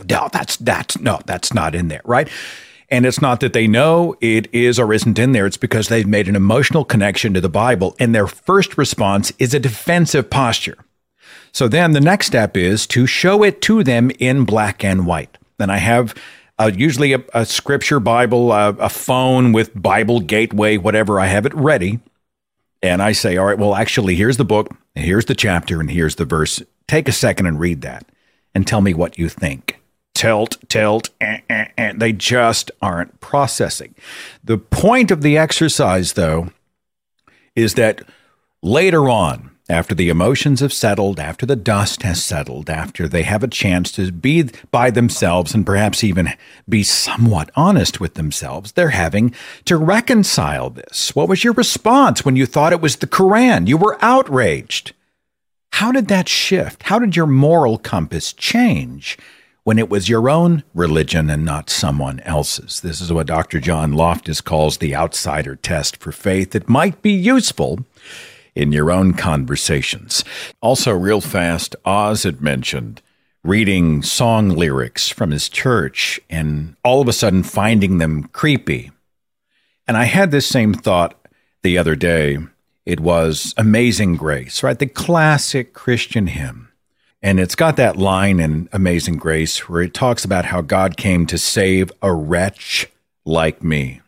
that's not in there, right? And it's not that they know it is or isn't in there. It's because they've made an emotional connection to the Bible, and their first response is a defensive posture. So then the next step is to show it to them in black and white. Then I have usually a scripture Bible, a phone with Bible Gateway, whatever. I have it ready. And I say, all right, well, actually, here's the book, and here's the chapter, and here's the verse. Take a second and read that and tell me what you think. Tilt, and they just aren't processing. The point of the exercise, though, is that later on, after the emotions have settled, after the dust has settled, after they have a chance to be by themselves and perhaps even be somewhat honest with themselves, they're having to reconcile this. What was your response when you thought it was the Quran? You were outraged. How did that shift? How did your moral compass change when it was your own religion and not someone else's? This is what Dr. John Loftus calls the outsider test for faith. It might be useful in your own conversations. Also, real fast, Oz had mentioned reading song lyrics from his church and all of a sudden finding them creepy. And I had this same thought the other day. It was Amazing Grace, right? The classic Christian hymn. And it's got that line in Amazing Grace where it talks about how God came to save a wretch like me.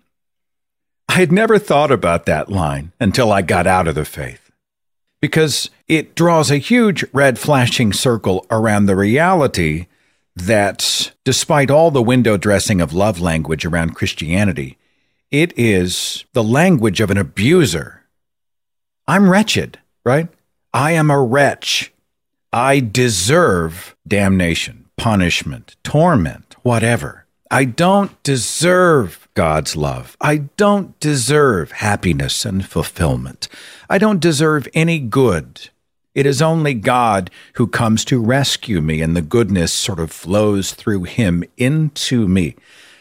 I had never thought about that line until I got out of the faith, because it draws a huge red flashing circle around the reality that despite all the window dressing of love language around Christianity, it is the language of an abuser. I'm wretched, right? I am a wretch. I deserve damnation, punishment, torment, whatever. I don't deserve God's love. I don't deserve happiness and fulfillment. I don't deserve any good. It is only God who comes to rescue me, and the goodness sort of flows through him into me.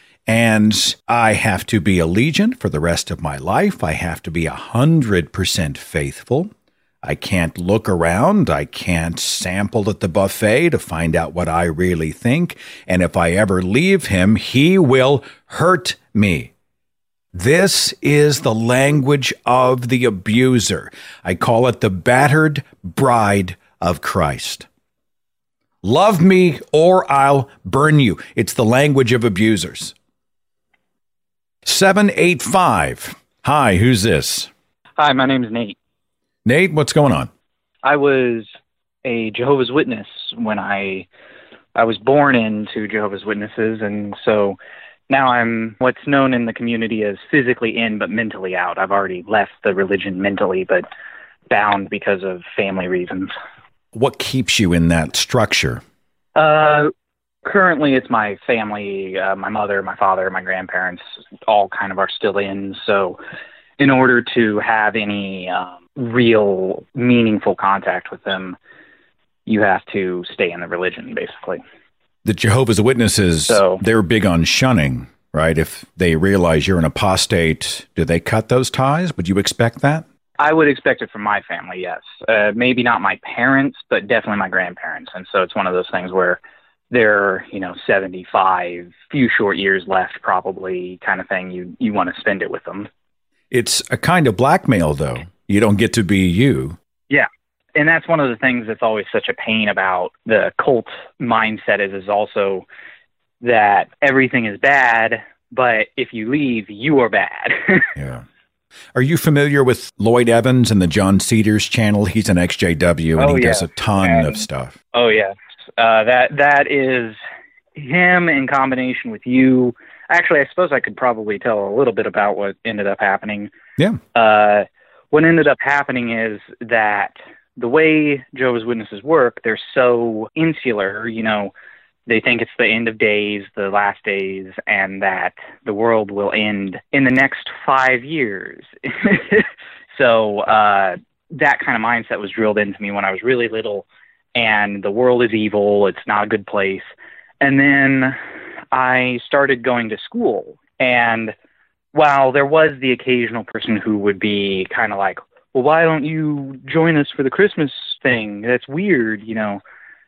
And I have to be allegiant for the rest of my life. I have to be 100% faithful. I can't look around. I can't sample at the buffet to find out what I really think. And if I ever leave him, he will hurt me. This is the language of the abuser. I call it the battered bride of Christ. Love me or I'll burn you. It's the language of abusers. 785. Hi, who's this? Hi, my name is Nate. Nate, what's going on? I was a Jehovah's Witness when I was born into Jehovah's Witnesses, and so now I'm what's known in the community as physically in but mentally out. I've already left the religion mentally, but bound because of family reasons. What keeps you in that structure? Currently, it's my family, my mother, my father, my grandparents, all kind of are still in. So in order to have any real meaningful contact with them, you have to stay in the religion, basically. The Jehovah's Witnesses, they're big on shunning, right? If they realize you're an apostate, do they cut those ties? Would you expect that? I would expect it from my family, yes. Maybe not my parents, but definitely my grandparents. And so it's one of those things where they're, 75, few short years left probably kind of thing. You want to spend it with them. It's a kind of blackmail, though. You don't get to be you. Yeah. And that's one of the things that's always such a pain about the cult mindset is also that everything is bad, but if you leave, you are bad. Yeah. Are you familiar with Lloyd Evans and the John Cedars channel? He's an XJW, and he does a ton of stuff. Oh, yes. That is him in combination with you. Actually, I suppose I could probably tell a little bit about what ended up happening. Yeah. What ended up happening is that the way Jehovah's Witnesses work, they're so insular, you know, they think it's the end of days, the last days, and that the world will end in the next 5 years. So that kind of mindset was drilled into me when I was really little, and the world is evil, it's not a good place. And then I started going to school, and while there was the occasional person who would be kind of like, well, why don't you join us for the Christmas thing? That's weird, you know,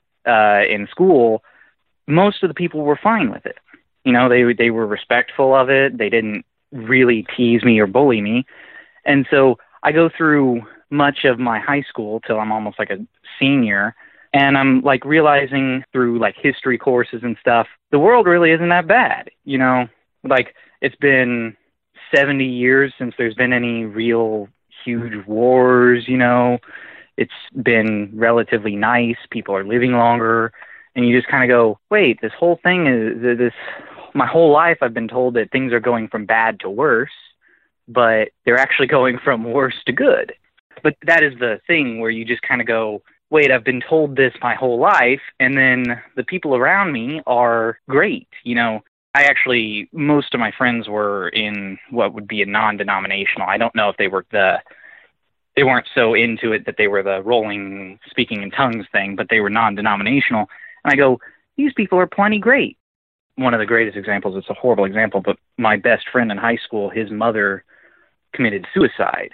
in school. Most of the people were fine with it. You know, they were respectful of it. They didn't really tease me or bully me. And so I go through much of my high school till I'm almost like a senior, and I'm like realizing through like history courses and stuff, the world really isn't that bad. You know, like it's been 70 years since there's been any real huge wars, you know. It's been relatively nice. People are living longer. And you just kind of go, wait, this whole thing is this. My whole life I've been told that things are going from bad to worse, but they're actually going from worse to good. But that is the thing where you just kind of go, wait, I've been told this my whole life, and then the people around me are great. You know, most of my friends were in what would be a non-denominational. I don't know if they weren't so into it that they were the rolling, speaking in tongues thing, but they were non-denominational. And I go, these people are plenty great. One of the greatest examples, it's a horrible example, but my best friend in high school, his mother committed suicide.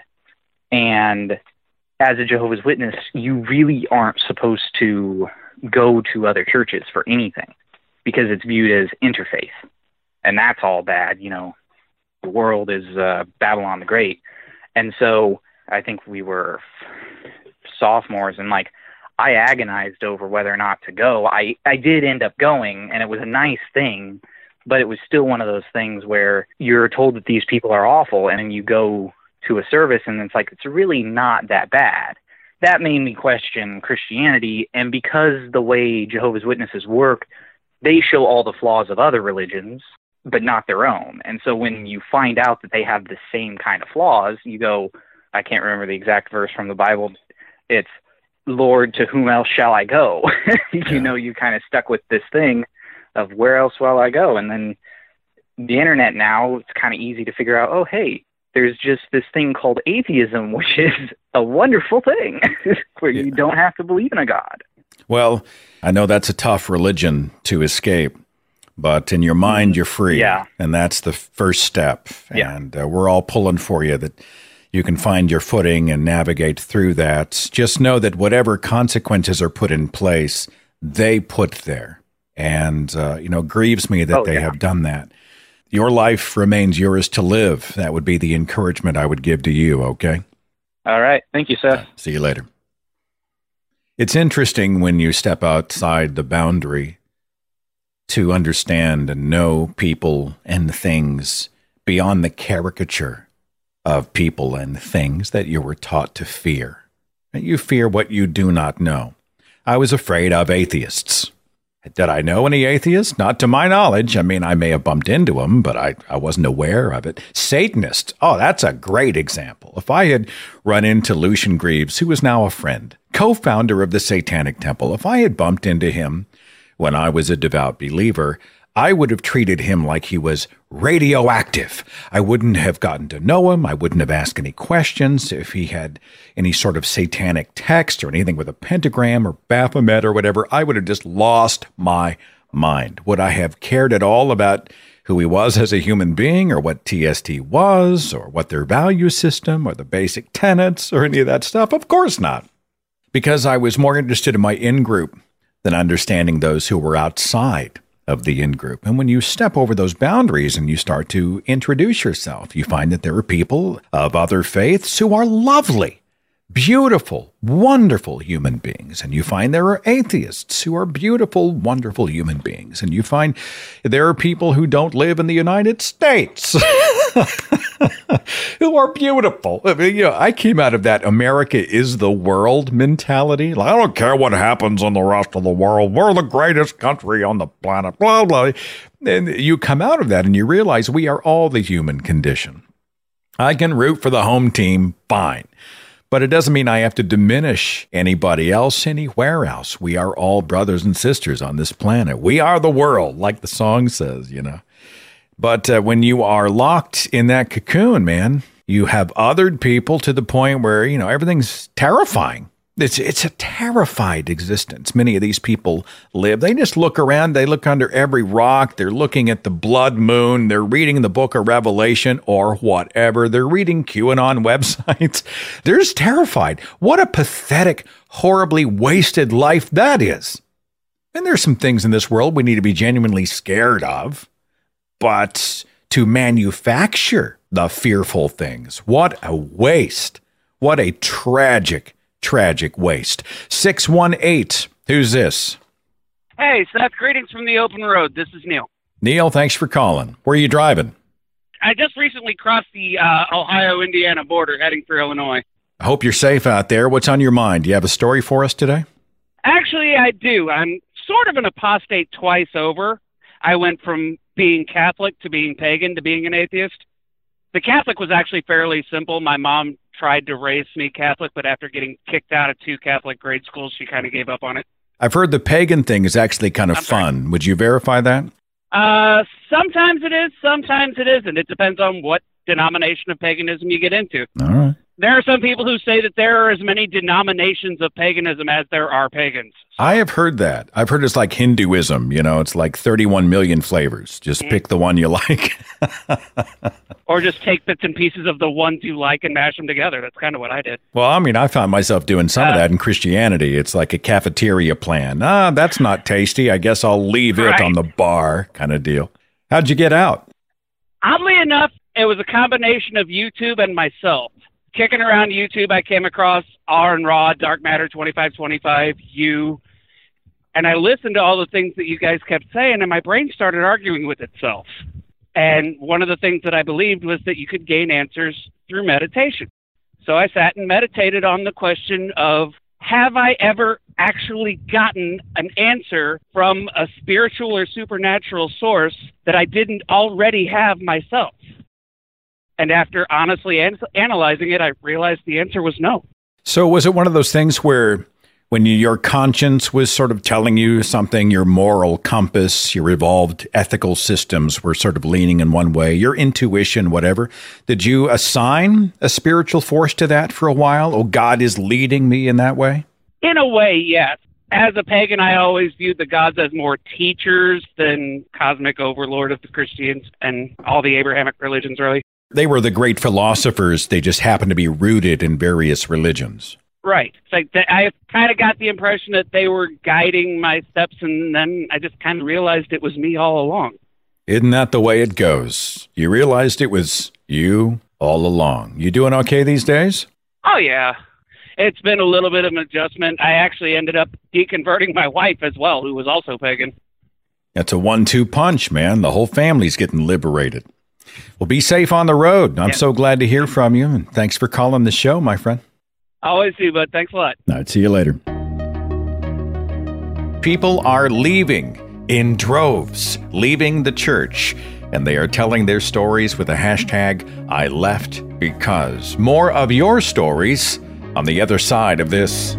And as a Jehovah's Witness, you really aren't supposed to go to other churches for anything because it's viewed as interfaith. And that's all bad. You know, the world is Babylon the Great. And so I think we were sophomores, and like, I agonized over whether or not to go. I did end up going, and it was a nice thing, but it was still one of those things where you're told that these people are awful, and then you go to a service, and it's like, it's really not that bad. That made me question Christianity, and because the way Jehovah's Witnesses work, they show all the flaws of other religions, but not their own. And so when you find out that they have the same kind of flaws, you go, I can't remember the exact verse from the Bible. It's, Lord, to whom else shall I go? You know, you kind of stuck with this thing of where else will I go? And then the internet now, it's kind of easy to figure out, oh, hey, there's just this thing called atheism, which is a wonderful thing where you don't have to believe in a God. Well, I know that's a tough religion to escape, but in your mind, you're free. Yeah. And that's the first step. Yeah. And we're all pulling for you that you can find your footing and navigate through that. Just know that whatever consequences are put in place, they put there. And, grieves me that they have done that. Your life remains yours to live. That would be the encouragement I would give to you, okay? All right. Thank you, Seth. See you later. It's interesting when you step outside the boundary to understand and know people and things beyond the caricature of people and things that you were taught to fear. You fear what you do not know. I was afraid of atheists. Did I know any atheists? Not to my knowledge. I mean, I may have bumped into them, but I wasn't aware of it. Satanists. Oh, that's a great example. If I had run into Lucian Greaves, who is now a friend, co-founder of the Satanic Temple, if I had bumped into him when I was a devout believer, I would have treated him like he was radioactive. I wouldn't have gotten to know him. I wouldn't have asked any questions. If he had any sort of satanic text or anything with a pentagram or Baphomet or whatever, I would have just lost my mind. Would I have cared at all about who he was as a human being or what TST was or what their value system or the basic tenets or any of that stuff? Of course not. Because I was more interested in my in-group than understanding those who were outside of the in-group. And when you step over those boundaries and you start to introduce yourself, you find that there are people of other faiths who are lovely, beautiful, wonderful human beings. And you find there are atheists who are beautiful, wonderful human beings. And you find there are people who don't live in the United States who are beautiful. I mean, I came out of that America is the world mentality. Like, I don't care what happens on the rest of the world. We're the greatest country on the planet, blah, blah. And you come out of that and you realize we are all the human condition. I can root for the home team, fine. But it doesn't mean I have to diminish anybody else anywhere else. We are all brothers and sisters on this planet. We are the world, like the song says, But when you are locked in that cocoon, man, you have othered people to the point where, everything's terrifying. It's a terrified existence. Many of these people live. They just look around. They look under every rock. They're looking at the blood moon. They're reading the book of Revelation or whatever. They're reading QAnon websites. They're just terrified. What a pathetic, horribly wasted life that is. And there's some things in this world we need to be genuinely scared of. But to manufacture the fearful things, what a waste. What a tragic waste. 618. Who's this? Hey, Seth. Greetings from the open road. This is Neil. Neil, thanks for calling. Where are you driving? I just recently crossed the Ohio-Indiana border heading for Illinois. I hope you're safe out there. What's on your mind? Do you have a story for us today? Actually, I do. I'm sort of an apostate twice over. I went from being Catholic to being pagan to being an atheist. The Catholic was actually fairly simple. My mom tried to raise me Catholic, but after getting kicked out of 2 Catholic grade schools, she kind of gave up on it. I've heard the pagan thing is actually kind of fun. Would you verify that? Sometimes it is, sometimes it isn't. It depends on what denomination of paganism you get into. All right. There are some people who say that there are as many denominations of paganism as there are pagans. I have heard that. I've heard it's like Hinduism. It's like 31 million flavors. Just pick the one you like. Or just take bits and pieces of the ones you like and mash them together. That's kind of what I did. Well, I found myself doing some of that in Christianity. It's like a cafeteria plan. That's not tasty. I guess I'll leave it on the bar kind of deal. How'd you get out? Oddly enough, it was a combination of YouTube and myself. Kicking around YouTube, I came across R and Raw, Dark Matter 2525, you, and I listened to all the things that you guys kept saying, and my brain started arguing with itself. And one of the things that I believed was that you could gain answers through meditation. So I sat and meditated on the question of, have I ever actually gotten an answer from a spiritual or supernatural source that I didn't already have myself? And after honestly analyzing it, I realized the answer was no. So was it one of those things where when your conscience was sort of telling you something, your moral compass, your evolved ethical systems were sort of leaning in one way, your intuition, whatever, did you assign a spiritual force to that for a while? Oh, God is leading me in that way? In a way, yes. As a pagan, I always viewed the gods as more teachers than cosmic overlord of the Christians and all the Abrahamic religions, really. They were the great philosophers. They just happened to be rooted in various religions. Right. It's like I kind of got the impression that they were guiding my steps, and then I just kind of realized it was me all along. Isn't that the way it goes? You realized it was you all along. You doing okay these days? Oh, yeah. It's been a little bit of an adjustment. I actually ended up deconverting my wife as well, who was also pagan. That's a 1-2 punch, man. The whole family's getting liberated. Well, be safe on the road. I'm so glad to hear from you, and thanks for calling the show, my friend. Always do, bud. Thanks a lot. All right, see you later. People are leaving in droves, leaving the church, and they are telling their stories with the hashtag #ILeftBecause. More of your stories on the other side of this.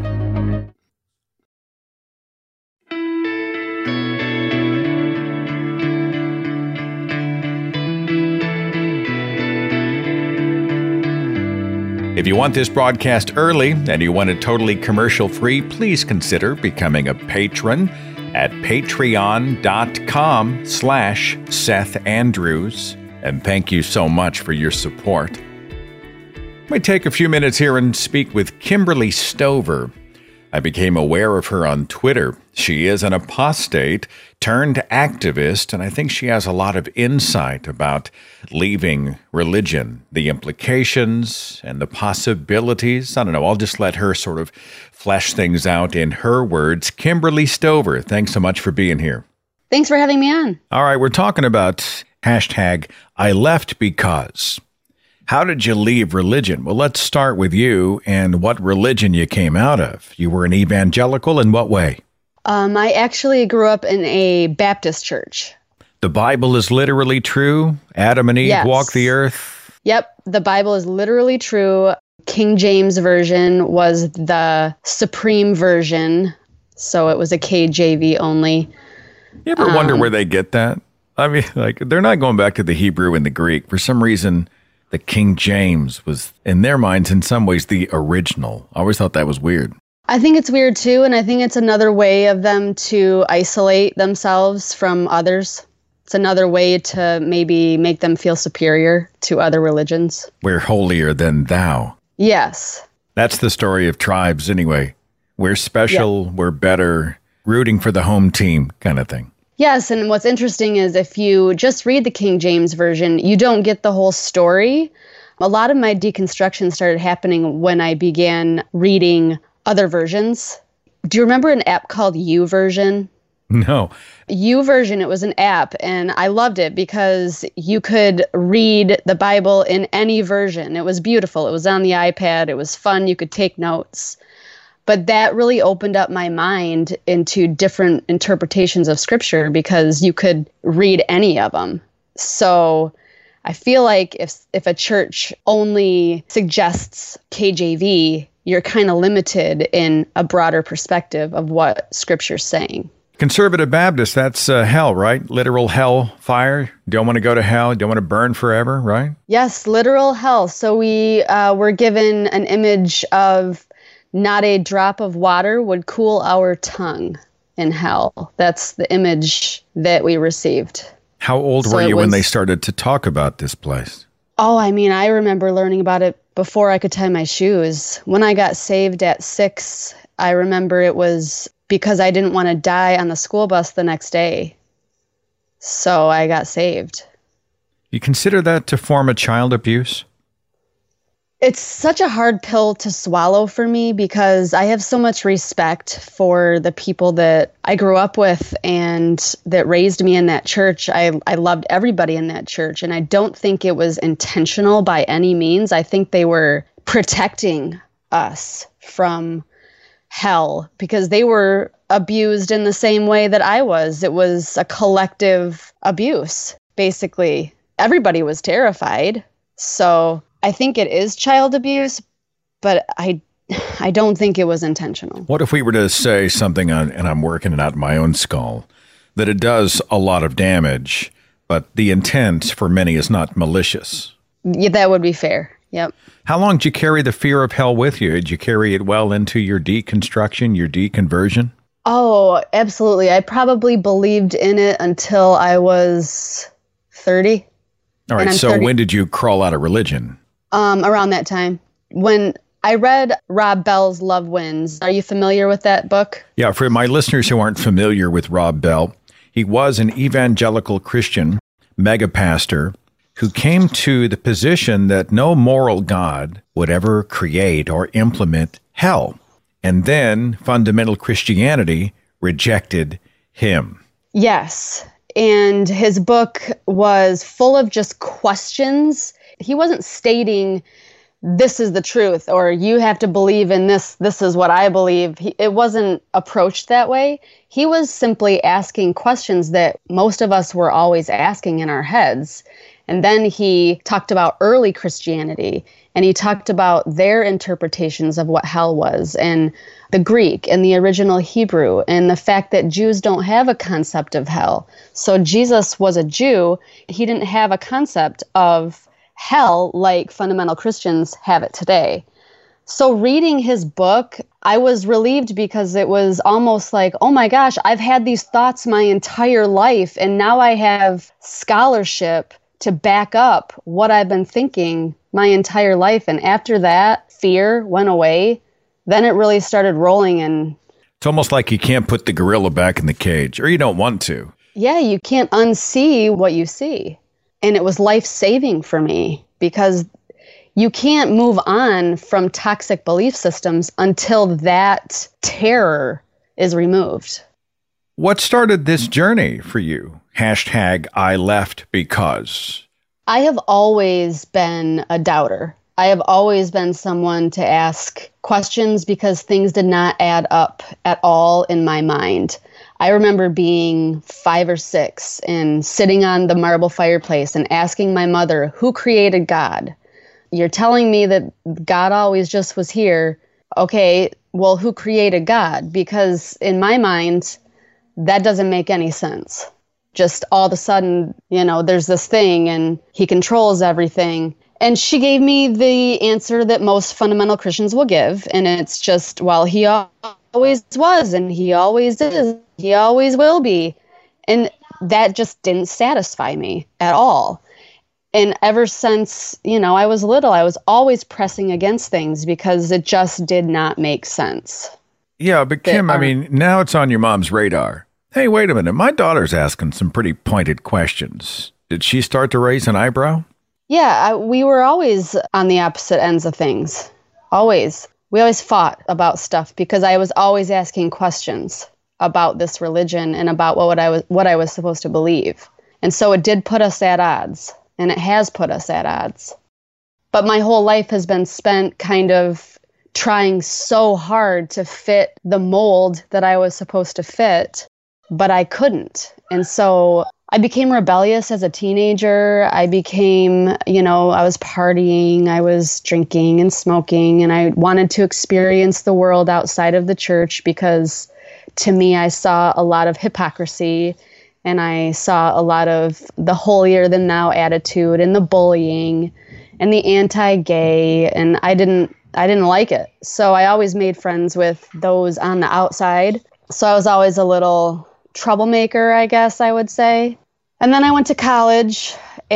If you want this broadcast early and you want it totally commercial-free, please consider becoming a patron at patreon.com/Seth Andrews. And thank you so much for your support. Let me take a few minutes here and speak with Kimberly Stover. I became aware of her on Twitter. She is an apostate turned activist, and I think she has a lot of insight about leaving religion, the implications and the possibilities. I don't know. I'll just let her sort of flesh things out in her words. Kimberly Stover, thanks so much for being here. Thanks for having me on. All right, we're talking about Hashtag I left because. How did you leave religion? Well, let's start with you and what religion you came out of. You were an evangelical in what way? I actually grew up in a Baptist church. The Bible is literally true? Adam and Eve walked the earth? Yep, the Bible is literally true. King James Version was the supreme version, so it was a KJV only. You ever wonder where they get that? I mean, like, they're not going back to the Hebrew and the Greek. For some reason, the King James was, in their minds, in some ways, the original. I always thought that was weird. I think it's weird, too, and I think it's another way of them to isolate themselves from others. It's another way to maybe make them feel superior to other religions. We're holier than thou. Yes. That's the story of tribes, anyway. We're special, we're better, rooting for the home team kind of thing. Yes, and what's interesting is if you just read the King James Version, you don't get the whole story. A lot of my deconstruction started happening when I began reading other versions. Do you remember an app called YouVersion? No. YouVersion, it was an app, and I loved it because you could read the Bible in any version. It was beautiful. It was on the iPad. It was fun. You could take notes. But that really opened up my mind into different interpretations of Scripture because you could read any of them. So I feel like if a church only suggests KJV, you're kind of limited in a broader perspective of what Scripture's saying. Conservative Baptist, that's hell, right? Literal hell fire. Don't want to go to hell. Don't want to burn forever, right? Yes, literal hell. So we were given an image of not a drop of water would cool our tongue in hell. That's the image that we received. How old were you when they started to talk about this place? Oh, I mean, I remember learning about it before I could tie my shoes. When I got saved at 6, I remember it was because I didn't want to die on the school bus the next day. So I got saved. You consider that to form a child abuse? It's such a hard pill to swallow for me because I have so much respect for the people that I grew up with and that raised me in that church. I loved everybody in that church, and I don't think it was intentional by any means. I think they were protecting us from hell because they were abused in the same way that I was. It was a collective abuse, basically. Everybody was terrified. So I think it is child abuse, but I don't think it was intentional. What if we were to say something, and I'm working it out in my own skull, that it does a lot of damage, but the intent for many is not malicious? Yeah, that would be fair. Yep. How long did you carry the fear of hell with you? Did you carry it well into your deconstruction, your deconversion? Oh, absolutely. I probably believed in it until I was 30. All right, so 30. When did you crawl out of religion? Around that time. When I read Rob Bell's Love Wins. Are you familiar with that book? Yeah, for my listeners who aren't familiar with Rob Bell, he was an evangelical Christian mega pastor who came to the position that no moral God would ever create or implement hell. And then fundamental Christianity rejected him. Yes. And his book was full of just questions. He wasn't stating, this is the truth, or you have to believe in this. This is what I believe. It wasn't approached that way. He was simply asking questions that most of us were always asking in our heads. And then he talked about early Christianity, and he talked about their interpretations of what hell was, and the Greek and the original Hebrew, and the fact that Jews don't have a concept of hell. So Jesus was a Jew. He didn't have a concept of hell like fundamental Christians have it today. So reading his book, I was relieved because it was almost like, oh my gosh, I've had these thoughts my entire life, and now I have scholarship to back up what I've been thinking my entire life. And after that, fear went away. Then it really started rolling. And it's almost like you can't put the gorilla back in the cage, or you don't want to. Yeah, you can't unsee what you see. And it was life-saving for me because you can't move on from toxic belief systems until that terror is removed. What started this journey for you? I left because. I have always been a doubter. I have always been someone to ask questions because things did not add up at all in my mind. I remember being 5 or 6 and sitting on the marble fireplace and asking my mother, who created God? You're telling me that God always just was here. Okay, well, who created God? Because in my mind, that doesn't make any sense. Just all of a sudden, there's this thing and he controls everything. And she gave me the answer that most fundamental Christians will give. And it's just, well, he always was and he always is. He always will be. And that just didn't satisfy me at all. And ever since, I was little, I was always pressing against things because it just did not make sense. Yeah, but Kim, now it's on your mom's radar. Hey, wait a minute. My daughter's asking some pretty pointed questions. Did she start to raise an eyebrow? Yeah, we were always on the opposite ends of things. Always. We always fought about stuff because I was always asking questions about this religion and about what I was supposed to believe. And so it did put us at odds, and it has put us at odds. But my whole life has been spent kind of trying so hard to fit the mold that I was supposed to fit, but I couldn't. And so I became rebellious as a teenager. I became, I was partying, I was drinking and smoking, and I wanted to experience the world outside of the church because to me, I saw a lot of hypocrisy and I saw a lot of the holier than thou attitude and the bullying and the anti-gay, and I didn't like it. So I always made friends with those on the outside. So I was always a little troublemaker, I guess I would say. And then I went to college,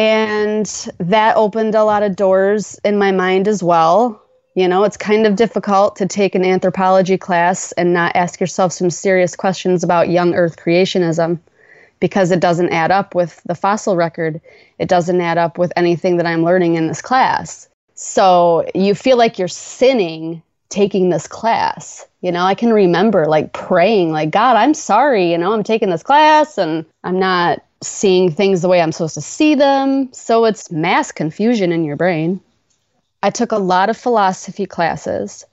and that opened a lot of doors in my mind as well. It's kind of difficult to take an anthropology class and not ask yourself some serious questions about young Earth creationism because it doesn't add up with the fossil record. It doesn't add up with anything that I'm learning in this class. So you feel like you're sinning taking this class. I can remember praying God, I'm sorry, I'm taking this class and I'm not seeing things the way I'm supposed to see them. So it's mass confusion in your brain. I took a lot of philosophy classes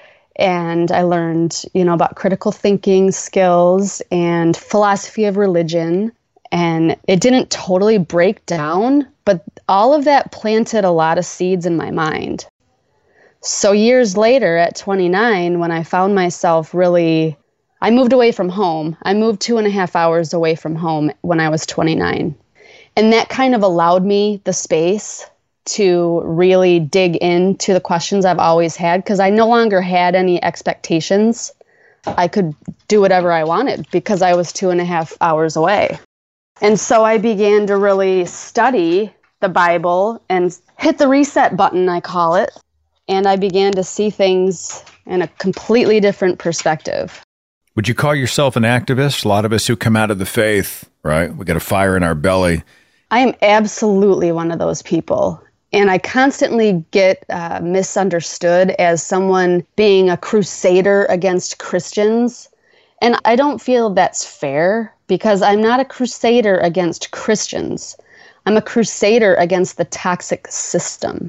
and I learned, about critical thinking skills and philosophy of religion. And it didn't totally break down, but all of that planted a lot of seeds in my mind. So years later, at 29, when I found myself I moved away from home. I moved 2.5 hours away from home when I was 29. And that kind of allowed me the space to really dig into the questions I've always had because I no longer had any expectations. I could do whatever I wanted because I was 2.5 hours away. And so I began to really study the Bible and hit the reset button, I call it. And I began to see things in a completely different perspective. Would you call yourself an activist? A lot of us who come out of the faith, right? We got a fire in our belly. I am absolutely one of those people. And I constantly get misunderstood as someone being a crusader against Christians. And I don't feel that's fair because I'm not a crusader against Christians. I'm a crusader against the toxic system.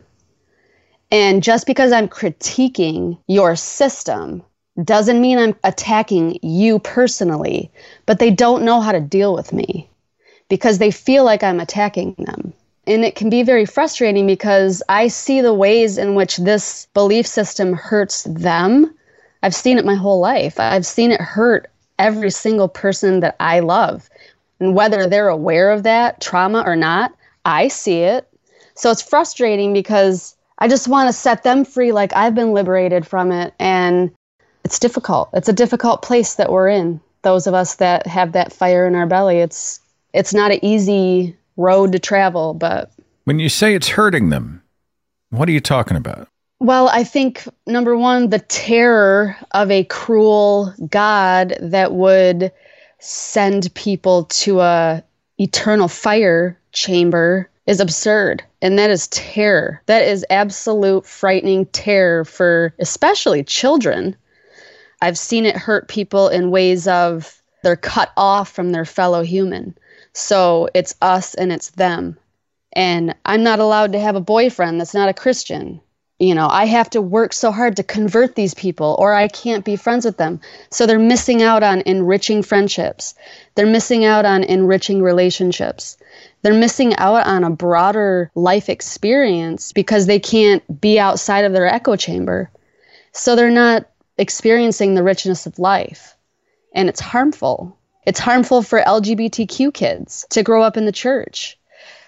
And just because I'm critiquing your system doesn't mean I'm attacking you personally, but they don't know how to deal with me because they feel like I'm attacking them. And it can be very frustrating because I see the ways in which this belief system hurts them. I've seen it my whole life. I've seen it hurt every single person that I love. And whether they're aware of that trauma or not, I see it. So it's frustrating because I just want to set them free like I've been liberated from it. And it's difficult. It's a difficult place that we're in. Those of us that have that fire in our belly, it's not an easy road to travel, but... When you say it's hurting them, what are you talking about? Well, I think, number one, the terror of a cruel God that would send people to a eternal fire chamber is absurd. And that is terror. That is absolute frightening terror for especially children. I've seen it hurt people in ways of they're cut off from their fellow human. So it's us and it's them. And I'm not allowed to have a boyfriend that's not a Christian. I have to work so hard to convert these people, or I can't be friends with them. So they're missing out on enriching friendships. They're missing out on enriching relationships. They're missing out on a broader life experience because they can't be outside of their echo chamber. So they're not experiencing the richness of life. And it's harmful. It's harmful for LGBTQ kids to grow up in the church.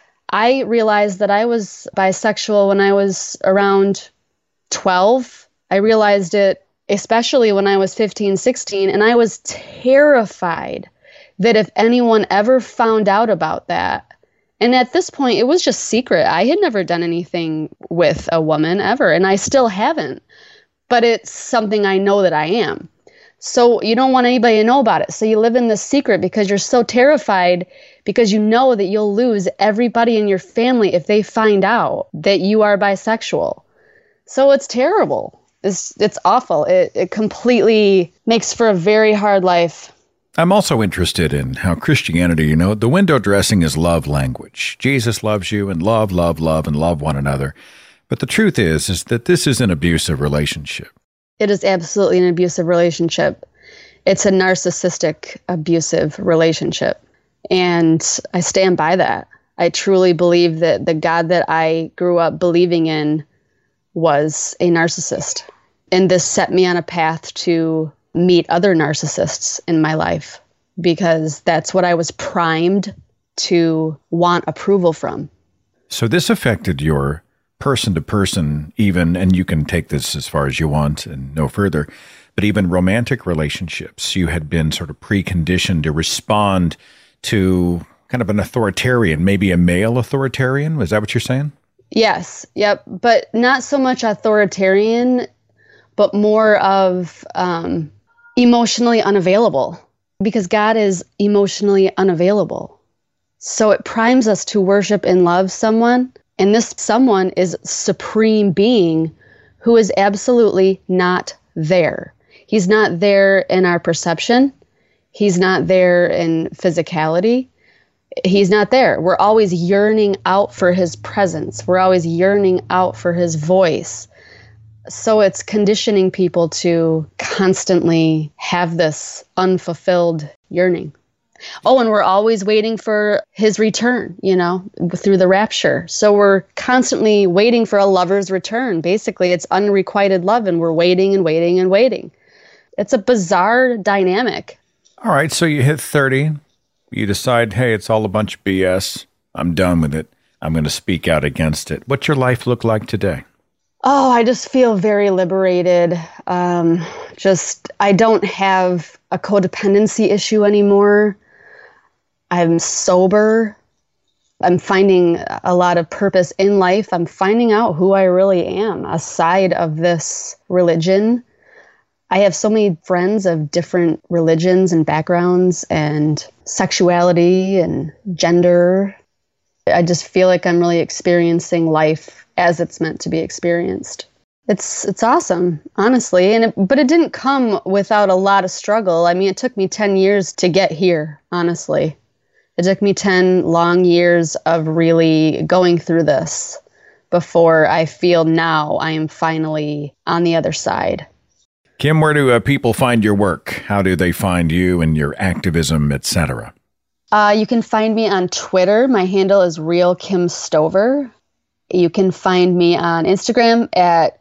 I realized that I was bisexual when I was around 12. I realized it especially when I was 15, 16, and I was terrified that if anyone ever found out about that, and at this point, it was just secret. I had never done anything with a woman ever, and I still haven't, but it's something I know that I am. So you don't want anybody to know about it. So you live in this secret because you're so terrified, because you know that you'll lose everybody in your family if they find out that you are bisexual. So it's terrible. It's awful. It completely makes for a very hard life. I'm also interested in how Christianity, the window dressing is love language. Jesus loves you, and love, and love one another. But the truth is that this is an abusive relationship. It is absolutely an abusive relationship. It's a narcissistic, abusive relationship. And I stand by that. I truly believe that the God that I grew up believing in was a narcissist. And this set me on a path to meet other narcissists in my life, because that's what I was primed to want approval from. So this affected your person to person, even, and you can take this as far as you want and no further, but even romantic relationships, you had been sort of preconditioned to respond to kind of an authoritarian, maybe a male authoritarian. Was that what you're saying? Yes. Yep. But not so much authoritarian, but more of emotionally unavailable, because God is emotionally unavailable. So it primes us to worship and love someone. And this someone is supreme being who is absolutely not there. He's not there in our perception. He's not there in physicality. He's not there. We're always yearning out for his presence. We're always yearning out for his voice. So it's conditioning people to constantly have this unfulfilled yearning. Oh, and we're always waiting for his return, through the rapture. So we're constantly waiting for a lover's return. Basically, it's unrequited love, and we're waiting and waiting and waiting. It's a bizarre dynamic. All right, so you hit 30. You decide, hey, it's all a bunch of BS. I'm done with it. I'm going to speak out against it. What's your life look like today? Oh, I just feel very liberated. I don't have a codependency issue anymore. I'm sober. I'm finding a lot of purpose in life. I'm finding out who I really am aside of this religion. I have so many friends of different religions and backgrounds and sexuality and gender. I just feel like I'm really experiencing life as it's meant to be experienced. It's awesome, honestly. But it didn't come without a lot of struggle. I mean, it took me 10 years to get here, honestly. It took me 10 long years of really going through this before I feel now I am finally on the other side. Kim, where do people find your work? How do they find you and your activism, etc.? You can find me on Twitter. My handle is RealKimStover. You can find me on Instagram at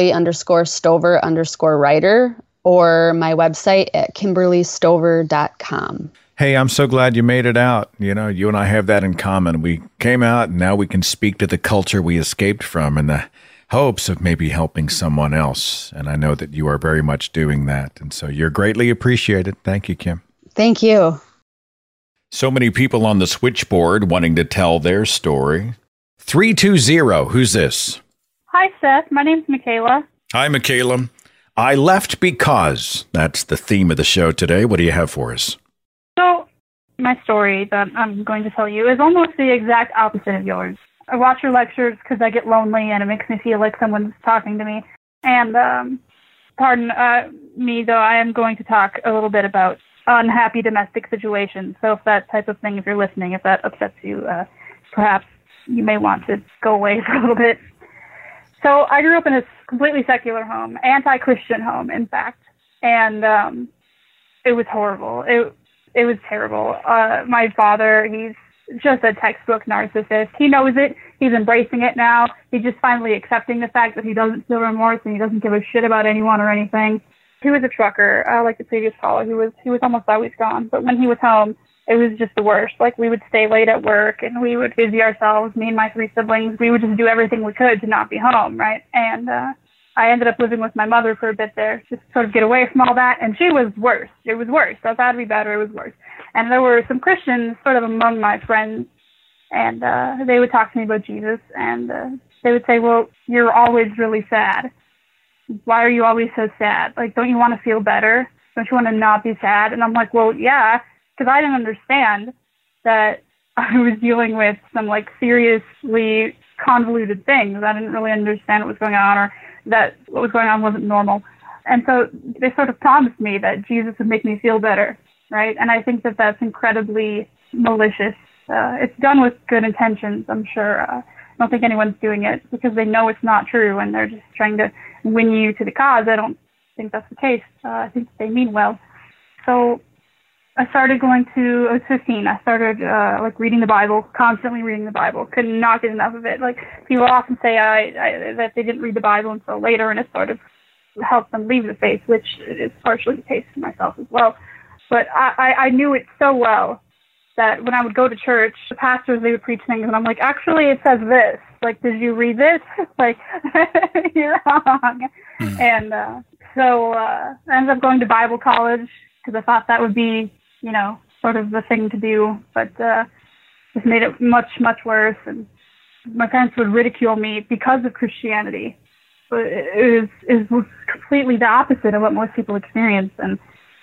Kimberly_Stover_writer, or my website at KimberlyStover.com. Hey, I'm so glad you made it out. You and I have that in common. We came out, and now we can speak to the culture we escaped from in the hopes of maybe helping someone else. And I know that you are very much doing that. And so you're greatly appreciated. Thank you, Kim. Thank you. So many people on the switchboard wanting to tell their story. 320, who's this? Hi, Seth. My name's Michaela. Hi, Michaela. I left because. That's the theme of the show today. What do you have for us? So, my story that I'm going to tell you is almost the exact opposite of yours. I watch your lectures because I get lonely and it makes me feel like someone's talking to me. And, pardon me, though, I am going to talk a little bit about unhappy domestic situations. So if that type of thing, if you're listening, if that upsets you, perhaps you may want to go away for a little bit. So I grew up in a completely secular home, anti-Christian home, in fact, and it was horrible. It was terrible. My father, he's just a textbook narcissist. He knows it. He's embracing it now. He's just finally accepting the fact that he doesn't feel remorse and he doesn't give a shit about anyone or anything. He was a trucker, like the previous caller. He was almost always gone. But when he was home, it was just the worst. Like, we would stay late at work and we would busy ourselves, me and my 3 siblings. We would just do everything we could to not be home, right? And I ended up living with my mother for a bit there, just to sort of get away from all that. And she was worse. It was worse. I thought it'd be better. It was worse. And there were some Christians sort of among my friends, and they would talk to me about Jesus, and they would say, well, you're always really sad. Why are you always so sad? Like, don't you want to feel better? Don't you want to not be sad? And I'm like, well, yeah, because I didn't understand that I was dealing with some, like, seriously convoluted things. I didn't really understand what was going on, or that what was going on wasn't normal. And so they sort of promised me that Jesus would make me feel better, right? And I think that that's incredibly malicious. It's done with good intentions, I'm sure. I don't think anyone's doing it because they know it's not true and they're just trying to win you to the cause. I don't think that's the case. I think they mean well. So I started I was 15. I started like reading the Bible, constantly reading the Bible. Could not get enough of it. Like, people often say that they didn't read the Bible until later, and it sort of helped them leave the faith, which is partially the case for myself as well. But I knew it so well that when I would go to church, the pastors, they would preach things, and I'm like, actually, it says this. Like, did you read this? Like, you're wrong. And so I ended up going to Bible college because I thought that would be, you know, sort of the thing to do. But it made it much, much worse. And my parents would ridicule me because of Christianity. But it was completely the opposite of what most people experience. And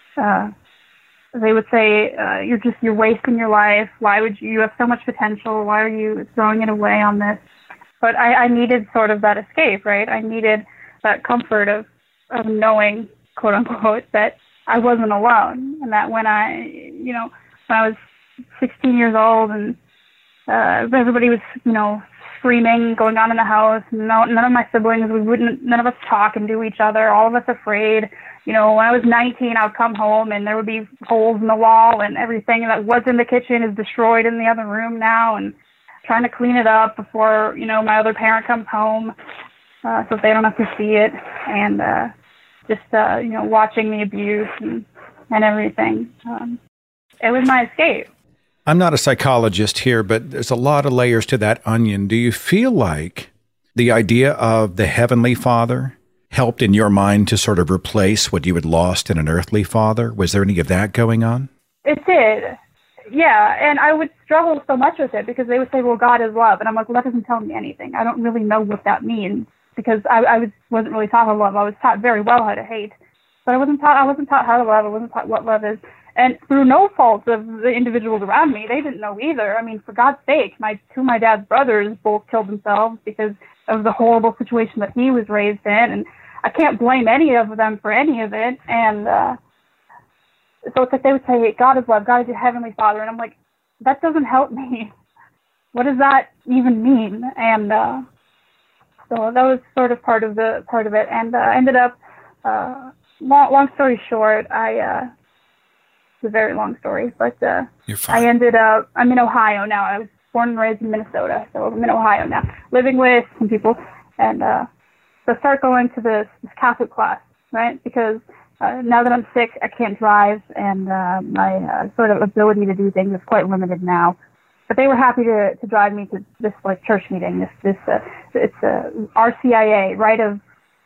they would say, you're wasting your life. Why would you have so much potential? Why are you throwing it away on this? But I needed sort of that escape, right? I needed that comfort of knowing, quote unquote, that I wasn't alone. And that when I was 16 years old and everybody was, screaming going on in the house, none of my siblings, none of us talk and do each other, all of us afraid. When I was 19, I would come home and there would be holes in the wall and everything that was in the kitchen is destroyed in the other room now, and trying to clean it up before, my other parent comes home so they don't have to see it, and watching the abuse and everything. It was my escape. I'm not a psychologist here, but there's a lot of layers to that onion. Do you feel like the idea of the Heavenly Father helped in your mind to sort of replace what you had lost in an earthly father? Was there any of that going on? It did. Yeah, and I would struggle so much with it because they would say, well, God is love. And I'm like, well, that doesn't tell me anything. I don't really know what that means because I wasn't really taught how to love. I was taught very well how to hate. But I wasn't taught how to love. I wasn't taught what love is. And through no fault of the individuals around me, they didn't know either. I mean, for God's sake, two of my dad's brothers both killed themselves because of the horrible situation that he was raised in. And I can't blame any of them for any of it. And so it's like they would say, God is love, God is your Heavenly Father. And I'm like, that doesn't help me. What does that even mean? And so that was sort of part of it. And ended up, long story short, it's a very long story, but I ended up, I'm in Ohio now. I was born and raised in Minnesota, so I'm in Ohio now, living with some people. And so I started going to this Catholic class, right? Because now that I'm sick, I can't drive, and my sort of ability to do things is quite limited now. But they were happy to drive me to this like church meeting. It's RCIA, Rite of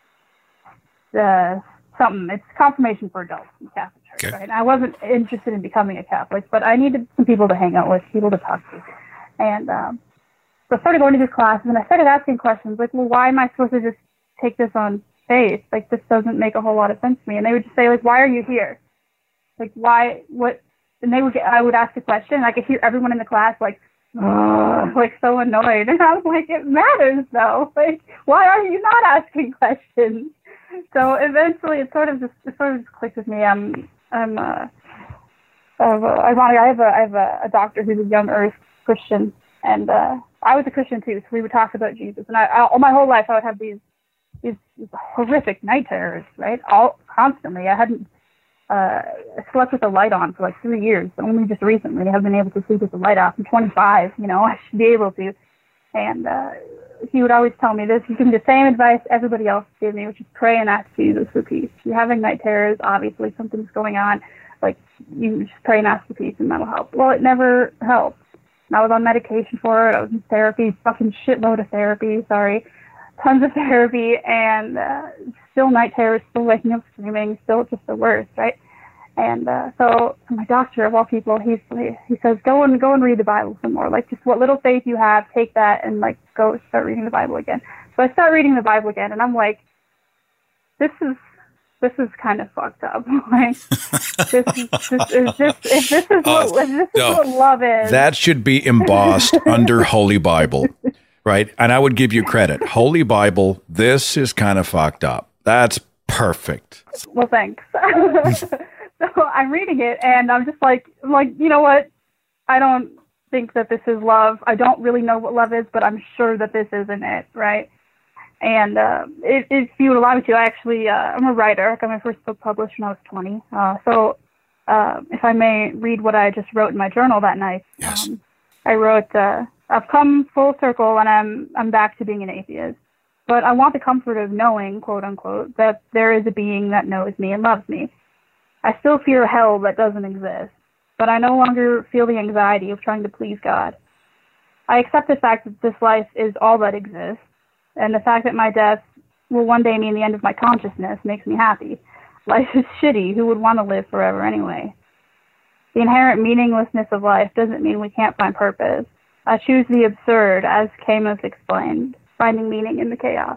something. It's confirmation for adults in Catholic Church, okay. Right? And I wasn't interested in becoming a Catholic, but I needed some people to hang out with, people to talk to. And so I started going to these classes, and I started asking questions like, well, why am I supposed to just take this on faith? Like, this doesn't make a whole lot of sense to me. And they would just say, like, why are you here? Like, why, what? And I would ask a question, and I could hear everyone in the class, like so annoyed. And I was like, it matters, though. Like, why are you not asking questions? So eventually, it sort of just clicked with me. I'm ironic. I have a doctor who's a young Earth Christian, and I was a Christian too. So we would talk about Jesus, and all my whole life I would have these horrific night terrors, right? All constantly. I hadn't slept with the light on for like 3 years. Only just recently I have been able to sleep with the light off. I'm 25. I should be able to. And he would always tell me this. He gave me the same advice everybody else gave me, which is pray and ask Jesus for peace. If you're having night terrors, obviously something's going on. Like, you just pray and ask for peace, and that'll help. Well, it never helped. And I was on medication for it. I was in therapy, fucking shitload of therapy, tons of therapy, and still night terrors, still waking up screaming, still just the worst, right? And so my doctor, of all people, he says, go and read the Bible some more. Like, just what little faith you have, take that and like go start reading the Bible again. So I start reading the Bible again, and I'm like, this is kind of fucked up. Like, if this is what love is. That should be embossed under Holy Bible, right? And I would give you credit. Holy Bible, this is kind of fucked up. That's perfect. Well, thanks. So I'm reading it, and I'm just like, you know what? I don't think that this is love. I don't really know what love is, but I'm sure that this isn't it, right? And if you would allow me to, I actually, I'm a writer. I got my first book published when I was 20. So if I may read what I just wrote in my journal that night. Yes. I wrote, I've come full circle, and I'm back to being an atheist. But I want the comfort of knowing, quote unquote, that there is a being that knows me and loves me. I still fear hell that doesn't exist, but I no longer feel the anxiety of trying to please God. I accept the fact that this life is all that exists, and the fact that my death will one day mean the end of my consciousness makes me happy. Life is shitty. Who would want to live forever anyway? The inherent meaninglessness of life doesn't mean we can't find purpose. I choose the absurd, as Camus explained, finding meaning in the chaos.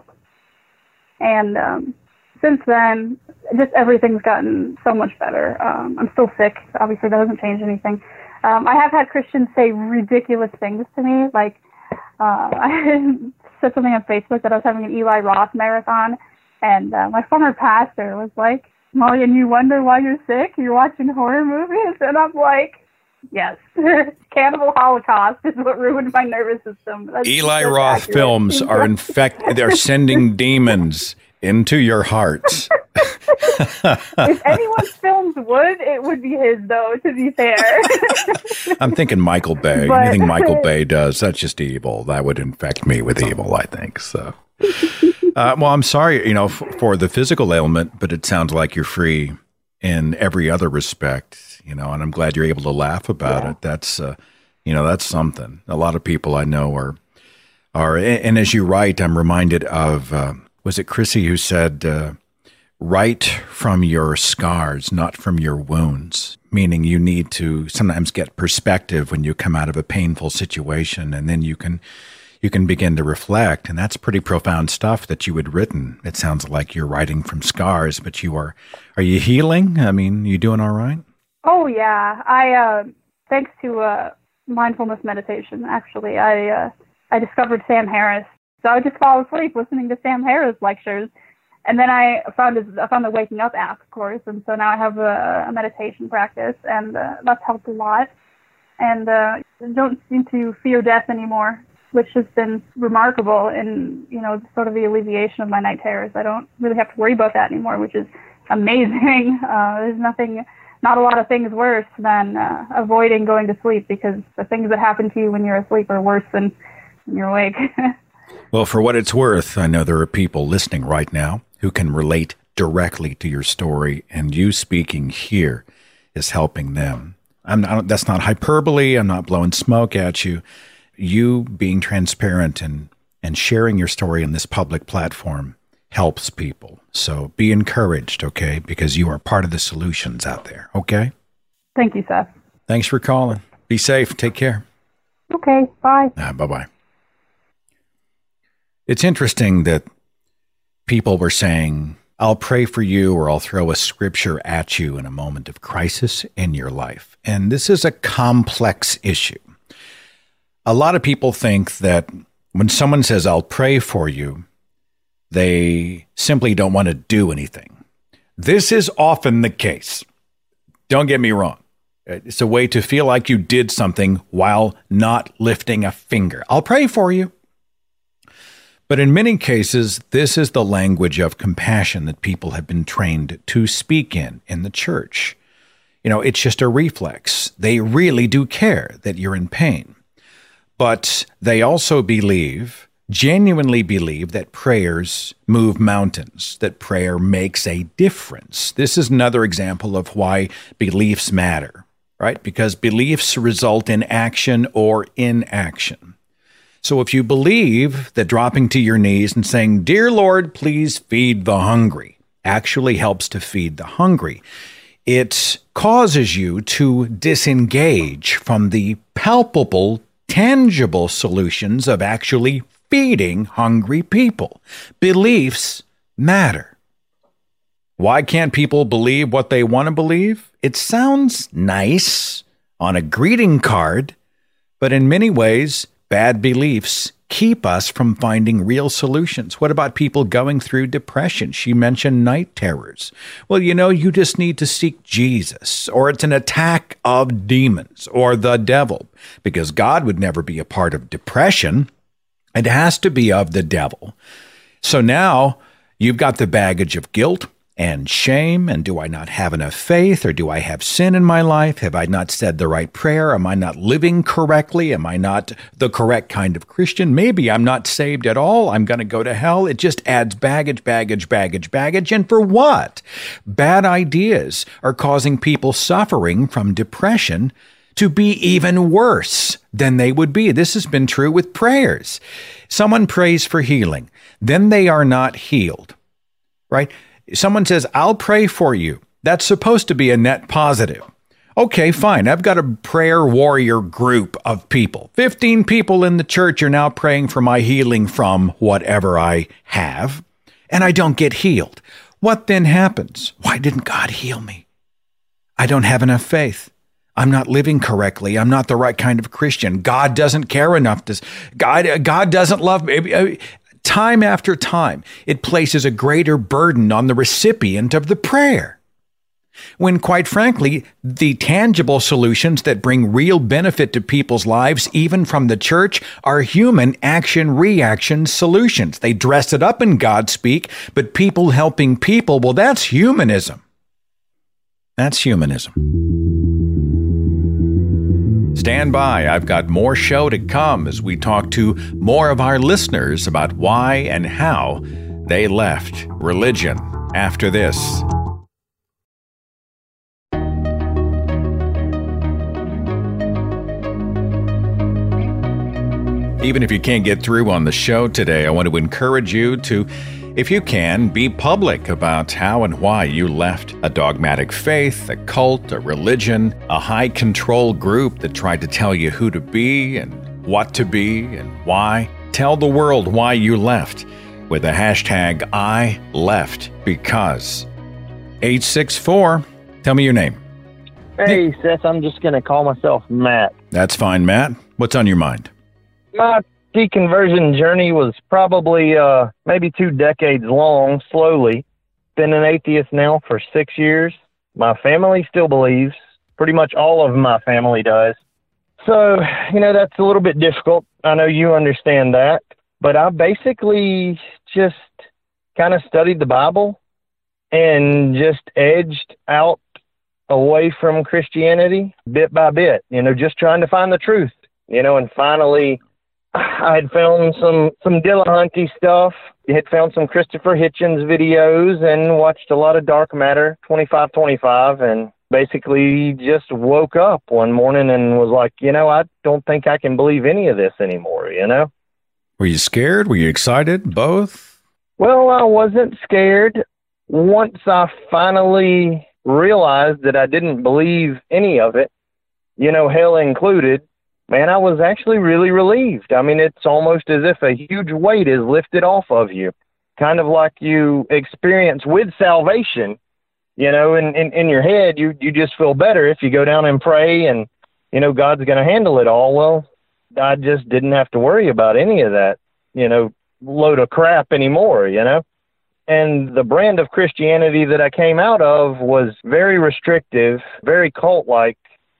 And since then, just everything's gotten so much better. I'm still sick. Obviously, that doesn't change anything. I have had Christians say ridiculous things to me. Like, I said something on Facebook that I was having an Eli Roth marathon, and my former pastor was like, Molly, and you wonder why you're sick? You're watching horror movies? And I'm like, yes. Cannibal Holocaust is what ruined my nervous system. That's Eli Roth accurate. films are they're sending demons into your hearts. If anyone's films would, it would be his, though, to be fair. I'm thinking Michael Bay. But- Anything Michael Bay does, that's just evil. That would infect me with evil, I think. So, well, I'm sorry, for the physical ailment, but it sounds like you're free in every other respect, and I'm glad you're able to laugh about it. That's, that's something. A lot of people I know are, and as you write, I'm reminded of, was it Chrissy who said, write from your scars, not from your wounds, meaning you need to sometimes get perspective when you come out of a painful situation, and then you can begin to reflect. And that's pretty profound stuff that you had written. It sounds like you're writing from scars, but are you healing? I mean, you doing all right? Oh, yeah. I, thanks to mindfulness meditation, actually, I discovered Sam Harris. So I would just fall asleep listening to Sam Harris lectures. And then I found the Waking Up app, of course, and so now I have a meditation practice, and that's helped a lot. And I don't seem to fear death anymore, which has been remarkable in, sort of the alleviation of my night terrors. I don't really have to worry about that anymore, which is amazing. There's not a lot of things worse than avoiding going to sleep, because the things that happen to you when you're asleep are worse than when you're awake. Well, for what it's worth, I know there are people listening right now who can relate directly to your story, and you speaking here is helping them. That's not hyperbole. I'm not blowing smoke at you. You being transparent and sharing your story in this public platform helps people. So be encouraged, okay? Because you are part of the solutions out there, okay? Thank you, Seth. Thanks for calling. Be safe. Take care. Okay, bye. Bye-bye. It's interesting that people were saying, I'll pray for you, or I'll throw a scripture at you in a moment of crisis in your life. And this is a complex issue. A lot of people think that when someone says, I'll pray for you, they simply don't want to do anything. This is often the case. Don't get me wrong. It's a way to feel like you did something while not lifting a finger. I'll pray for you. But in many cases, this is the language of compassion that people have been trained to speak in the church. It's just a reflex. They really do care that you're in pain. But they also genuinely believe that prayers move mountains, that prayer makes a difference. This is another example of why beliefs matter, right? Because beliefs result in action or inaction. So if you believe that dropping to your knees and saying, "Dear Lord, please feed the hungry," actually helps to feed the hungry, it causes you to disengage from the palpable, tangible solutions of actually feeding hungry people. Beliefs matter. Why can't people believe what they want to believe? It sounds nice on a greeting card, but in many ways, bad beliefs keep us from finding real solutions. What about people going through depression? She mentioned night terrors. Well, you just need to seek Jesus, or it's an attack of demons or the devil, because God would never be a part of depression. It has to be of the devil. So now you've got the baggage of guilt and shame. And do I not have enough faith, or do I have sin in my life? Have I not said the right prayer? Am I not living correctly? Am I not the correct kind of Christian? Maybe I'm not saved at all. I'm going to go to hell. It just adds baggage. And for what? Bad ideas are causing people suffering from depression to be even worse than they would be. This has been true with prayers. Someone prays for healing, then they are not healed, right? Someone says, "I'll pray for you." That's supposed to be a net positive. Okay, fine. I've got a prayer warrior group of people. 15 people in the church are now praying for my healing from whatever I have, and I don't get healed. What then happens? Why didn't God heal me? I don't have enough faith. I'm not living correctly. I'm not the right kind of Christian. God doesn't care enough to. God doesn't love me. Time after time, it places a greater burden on the recipient of the prayer. When, quite frankly, the tangible solutions that bring real benefit to people's lives, even from the church, are human action-reaction solutions. They dress it up in God speak, but people helping people, well, that's humanism. That's humanism. Stand by. I've got more show to come as we talk to more of our listeners about why and how they left religion after this. Even if you can't get through on the show today, I want to encourage you to, if you can, be public about how and why you left a dogmatic faith, a cult, a religion, a high-control group that tried to tell you who to be and what to be and why. Tell the world why you left with the hashtag #ILeftBecause. 864, tell me your name. Hey, Seth, I'm just going to call myself Matt. That's fine, Matt. What's on your mind? My deconversion journey was probably maybe 2 decades long, slowly. Been an atheist now for 6 years. My family still believes. Pretty much all of my family does. So, that's a little bit difficult. I know you understand that. But I basically just kind of studied the Bible and just edged out away from Christianity bit by bit, just trying to find the truth, and finally I had found some Dillahunty stuff. I had found some Christopher Hitchens videos and watched a lot of Dark Matter 2525, and basically just woke up one morning and was like, I don't think I can believe any of this anymore, Were you scared? Were you excited? Both? Well, I wasn't scared. Once I finally realized that I didn't believe any of it, hell included, man, I was actually really relieved. I mean, it's almost as if a huge weight is lifted off of you, kind of like you experience with salvation. In your head, you just feel better if you go down and pray and, God's going to handle it all. Well, I just didn't have to worry about any of that, load of crap anymore, And the brand of Christianity that I came out of was very restrictive, very cult-like,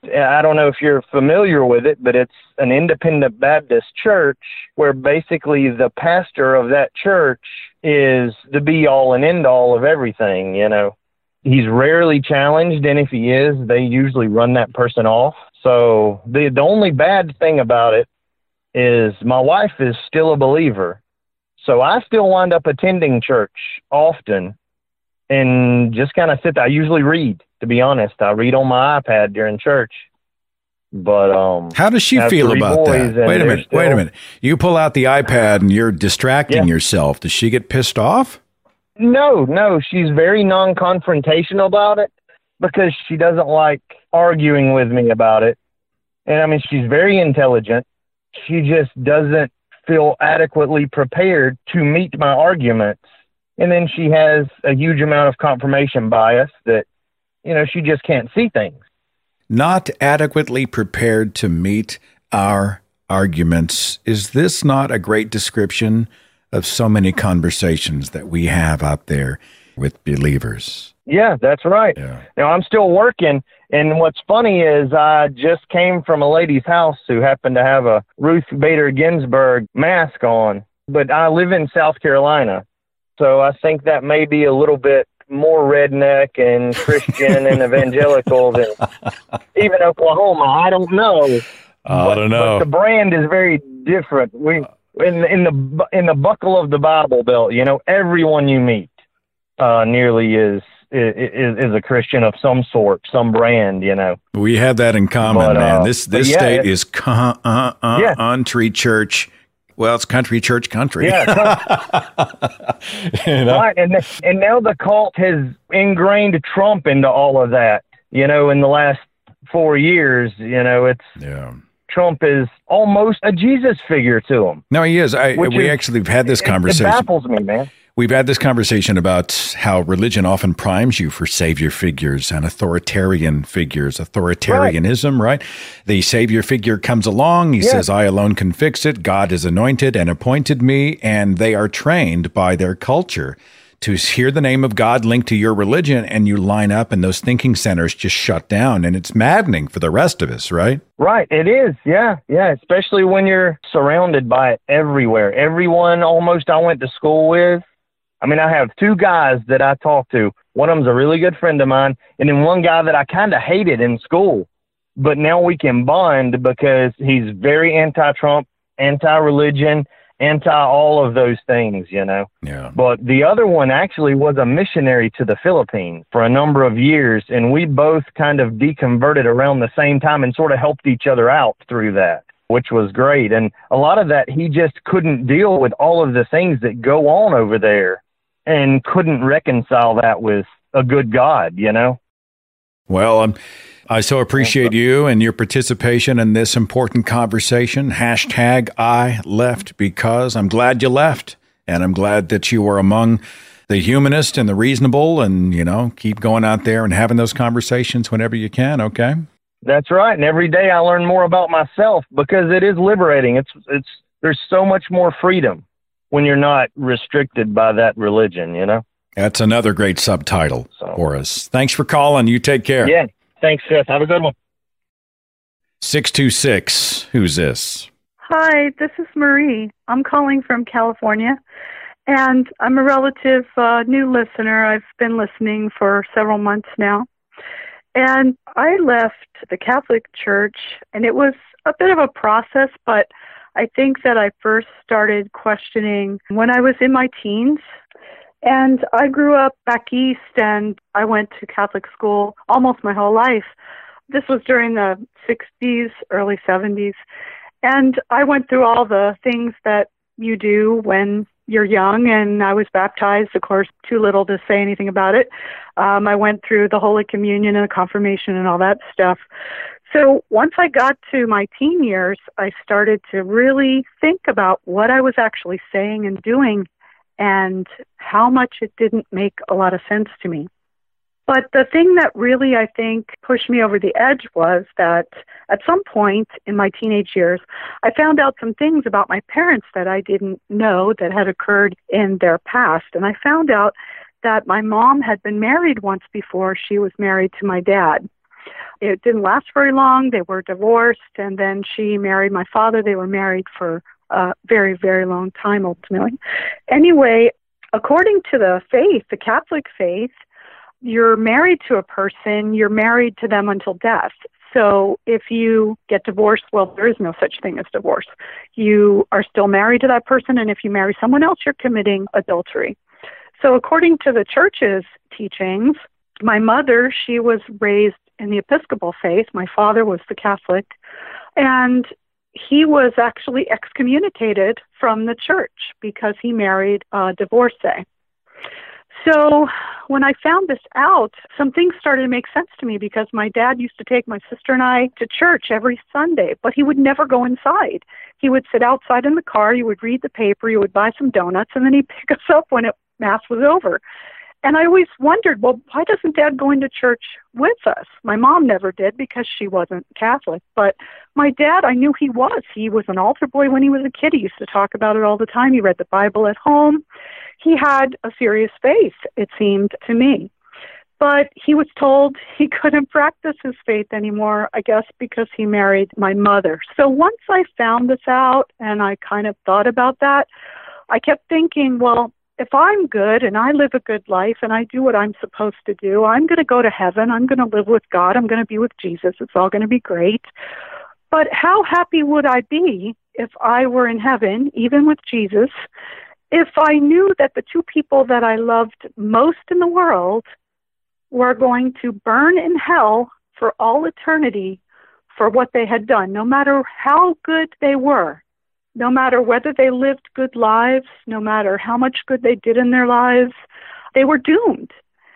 I don't know if you're familiar with it, but it's an independent Baptist church where basically the pastor of that church is the be-all and end-all of everything, you know. He's rarely challenged, and if he is, they usually run that person off. So the only bad thing about it is my wife is still a believer. So I still wind up attending church often and just kind of sit there. I usually read, to be honest. I read on my iPad during church. But how does she feel about that? Wait a minute. You pull out the iPad and you're distracting yourself. Does she get pissed off? No. She's very non-confrontational about it because she doesn't like arguing with me about it. And I mean, she's very intelligent. She just doesn't feel adequately prepared to meet my arguments. And then she has a huge amount of confirmation bias that, you know, she just can't see things. Not adequately prepared to meet our arguments. Is this not a great description of so many conversations that we have out there with believers? Yeah, that's right. Yeah. Now, I'm still working, and what's funny is I just came from a lady's house who happened to have a Ruth Bader Ginsburg mask on, but I live in South Carolina, so I think that may be a little bit more redneck and Christian and evangelical than even Oklahoma. I don't know. I don't know. But the brand is very different. We in the buckle of the Bible Belt, you know, everyone you meet nearly is a Christian of some sort, some brand, you know. We have that in common, man. This state is country church. Well, it's country church country. Yeah. You know? Right. And now the cult has ingrained Trump into all of that, you know, in the last 4 years, you know, Trump is almost a Jesus figure to him. No, he is. We actually have had this conversation. It baffles me, man. We've had this conversation about how religion often primes you for savior figures and authoritarian figures, authoritarianism, right? The savior figure comes along. He says, I alone can fix it. God has anointed and appointed me, and they are trained by their culture to hear the name of God linked to your religion, and you line up and those thinking centers just shut down, and it's maddening for the rest of us, right? Right, it is, yeah, especially when you're surrounded by it everywhere. Everyone almost I went to school with, I mean, I have two guys that I talk to. One of them's a really good friend of mine, and then one guy that I kind of hated in school. But now we can bond because he's very anti-Trump, anti-religion, anti all of those things, you know. Yeah. But the other one actually was a missionary to the Philippines for a number of years, and we both kind of deconverted around the same time and sort of helped each other out through that, which was great. And a lot of that, he just couldn't deal with all of the things that go on over there and couldn't reconcile that with a good God, you know? Well, I so appreciate you and your participation in this important conversation. Hashtag I left because. I'm glad you left, and I'm glad that you were among the humanist and the reasonable, and, you know, keep going out there and having those conversations whenever you can, okay? That's right. And every day I learn more about myself because it is liberating. There's so much more freedom when you're not restricted by that religion, you know? That's another great subtitle for us. Thanks for calling. You take care. Yeah. Thanks, Seth. Have a good one. 626. Who's this? Hi, this is Marie. I'm calling from California, and I'm a relative new listener. I've been listening for several months now. And I left the Catholic Church, and it was a bit of a process, but I think that I first started questioning when I was in my teens. And I grew up back east, and I went to Catholic school almost my whole life. This was during the 60s, early 70s. And I went through all the things that you do when you're young, and I was baptized, of course, too little to say anything about it. I went through the Holy Communion and the confirmation and all that stuff. So once I got to my teen years, I started to really think about what I was actually saying and doing and how much it didn't make a lot of sense to me. But the thing that really, I think, pushed me over the edge was that at some point in my teenage years, I found out some things about my parents that I didn't know that had occurred in their past. And I found out that my mom had been married once before she was married to my dad. It didn't last very long. They were divorced, and then she married my father. They were married for a very, very long time, ultimately. Anyway, according to the faith, the Catholic faith, you're married to a person, you're married to them until death. So if you get divorced, well, there is no such thing as divorce. You are still married to that person, and if you marry someone else, you're committing adultery. So according to the church's teachings, my mother, she was raised in the Episcopal faith. My father was the Catholic, and he was actually excommunicated from the church because he married a divorcee. So when I found this out, some things started to make sense to me because my dad used to take my sister and I to church every Sunday, but he would never go inside. He would sit outside in the car, he would read the paper, he would buy some donuts, and then he'd pick us up when Mass was over. And I always wondered, well, why doesn't Dad go into church with us? My mom never did because she wasn't Catholic. But my dad, I knew he was. He was an altar boy when he was a kid. He used to talk about it all the time. He read the Bible at home. He had a serious faith, it seemed to me. But he was told he couldn't practice his faith anymore, I guess because he married my mother. So once I found this out and I kind of thought about that, I kept thinking, well, if I'm good and I live a good life and I do what I'm supposed to do, I'm going to go to heaven. I'm going to live with God. I'm going to be with Jesus. It's all going to be great. But how happy would I be if I were in heaven, even with Jesus, if I knew that the two people that I loved most in the world were going to burn in hell for all eternity for what they had done, no matter how good they were? No matter whether they lived good lives, no matter how much good they did in their lives, they were doomed.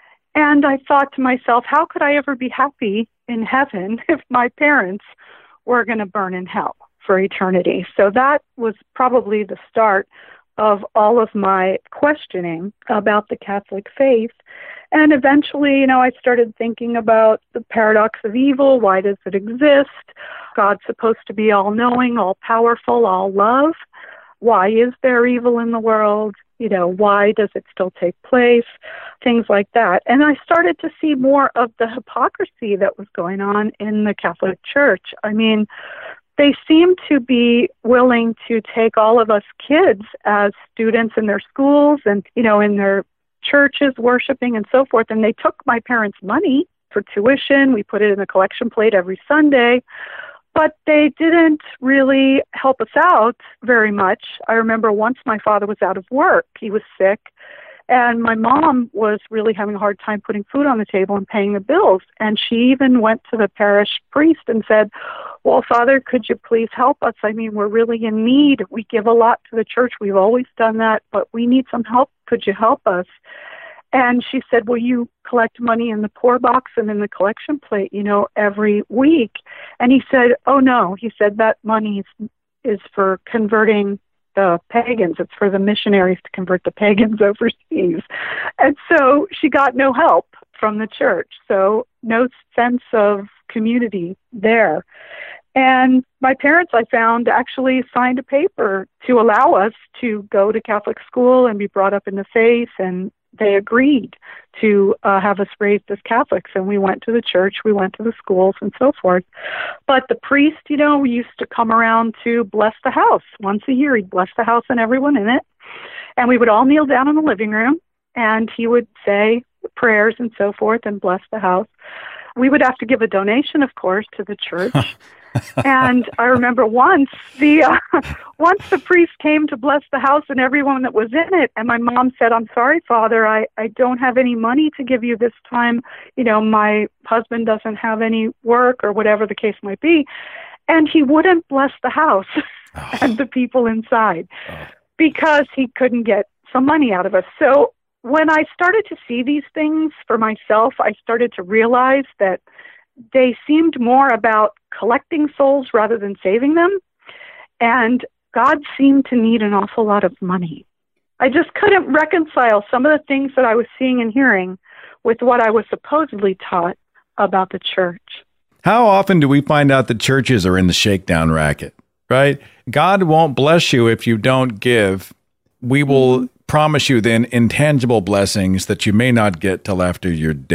And I thought to myself, how could I ever be happy in heaven if my parents were going to burn in hell for eternity? So that was probably the start of all of my questioning about the Catholic faith. And eventually, I started thinking about the paradox of evil. Why does it exist? God's supposed to be all-knowing, all-powerful, all-love. Why is there evil in the world? Why does it still take place? Things like that. And I started to see more of the hypocrisy that was going on in the Catholic Church. I mean, they seem to be willing to take all of us kids as students in their schools and, in their churches worshiping and so forth. And they took my parents' money for tuition. We put it in a collection plate every Sunday. But they didn't really help us out very much. I remember once my father was out of work. He was sick. And my mom was really having a hard time putting food on the table and paying the bills. And she even went to the parish priest and said, well, Father, could you please help us? I mean, we're really in need. We give a lot to the church. We've always done that, but we need some help. Could you help us? And she said, well, you collect money in the poor box and in the collection plate, every week. And he said, oh, no. He said that money is for converting the pagans. It's for the missionaries to convert the pagans overseas. And so she got no help from the church. So no sense of community there. And my parents, I found, actually signed a paper to allow us to go to Catholic school and be brought up in the faith, and they agreed to have us raised as Catholics, and we went to the church, we went to the schools, and so forth. But the priest, used to come around to bless the house. Once a year, he'd bless the house and everyone in it, and we would all kneel down in the living room, and he would say prayers and so forth and bless the house. We would have to give a donation, of course, to the church. And I remember once the priest came to bless the house and everyone that was in it, and my mom said, I'm sorry, Father, I don't have any money to give you this time. My husband doesn't have any work or whatever the case might be. And he wouldn't bless the house and the people inside because he couldn't get some money out of us. So when I started to see these things for myself, I started to realize that they seemed more about collecting souls rather than saving them. And God seemed to need an awful lot of money. I just couldn't reconcile some of the things that I was seeing and hearing with what I was supposedly taught about the church. How often do we find out that churches are in the shakedown racket, right? God won't bless you if you don't give. We will promise you then intangible blessings that you may not get till after you're dead.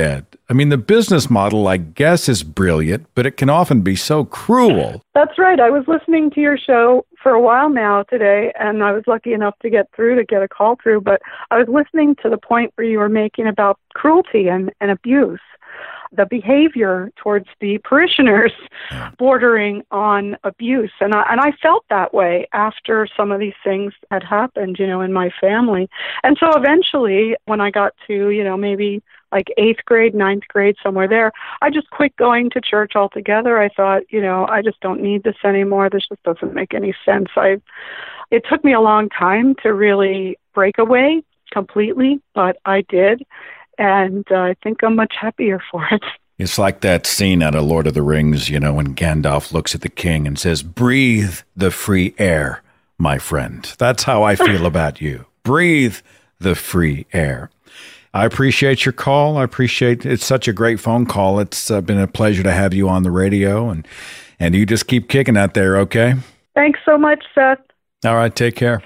I mean, the business model, I guess, is brilliant, but it can often be so cruel. That's right. I was listening to your show for a while now today, and I was lucky enough to get a call through, but I was listening to the point where you were making about cruelty and abuse, the behavior towards the parishioners bordering on abuse. And I felt that way after some of these things had happened, in my family. And so eventually, when I got to, maybe like 8th grade, 9th grade, somewhere there, I just quit going to church altogether. I thought, I just don't need this anymore. This just doesn't make any sense. It took me a long time to really break away completely, but I did. And I think I'm much happier for it. It's like that scene out of Lord of the Rings, when Gandalf looks at the king and says, "Breathe the free air, my friend." That's how I feel about you. Breathe the free air. I appreciate your call. It's such a great phone call. It's been a pleasure to have you on the radio, and you just keep kicking out there, okay? Thanks so much, Seth. All right, take care.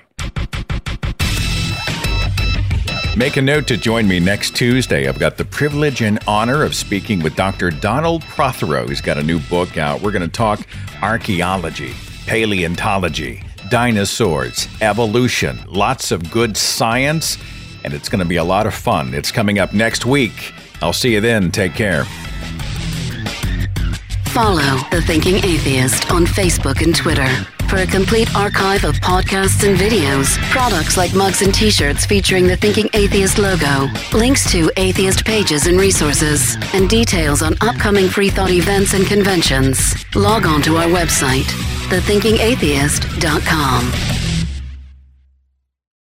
Make a note to join me next Tuesday. I've got the privilege and honor of speaking with Dr. Donald Prothero. He's got a new book out. We're going to talk archaeology, paleontology, dinosaurs, evolution, lots of good science, and it's going to be a lot of fun. It's coming up next week. I'll see you then. Take care. Follow The Thinking Atheist on Facebook and Twitter for a complete archive of podcasts and videos, products like mugs and t-shirts featuring the Thinking Atheist logo, links to atheist pages and resources, and details on upcoming Free Thought events and conventions. Log on to our website, thethinkingatheist.com.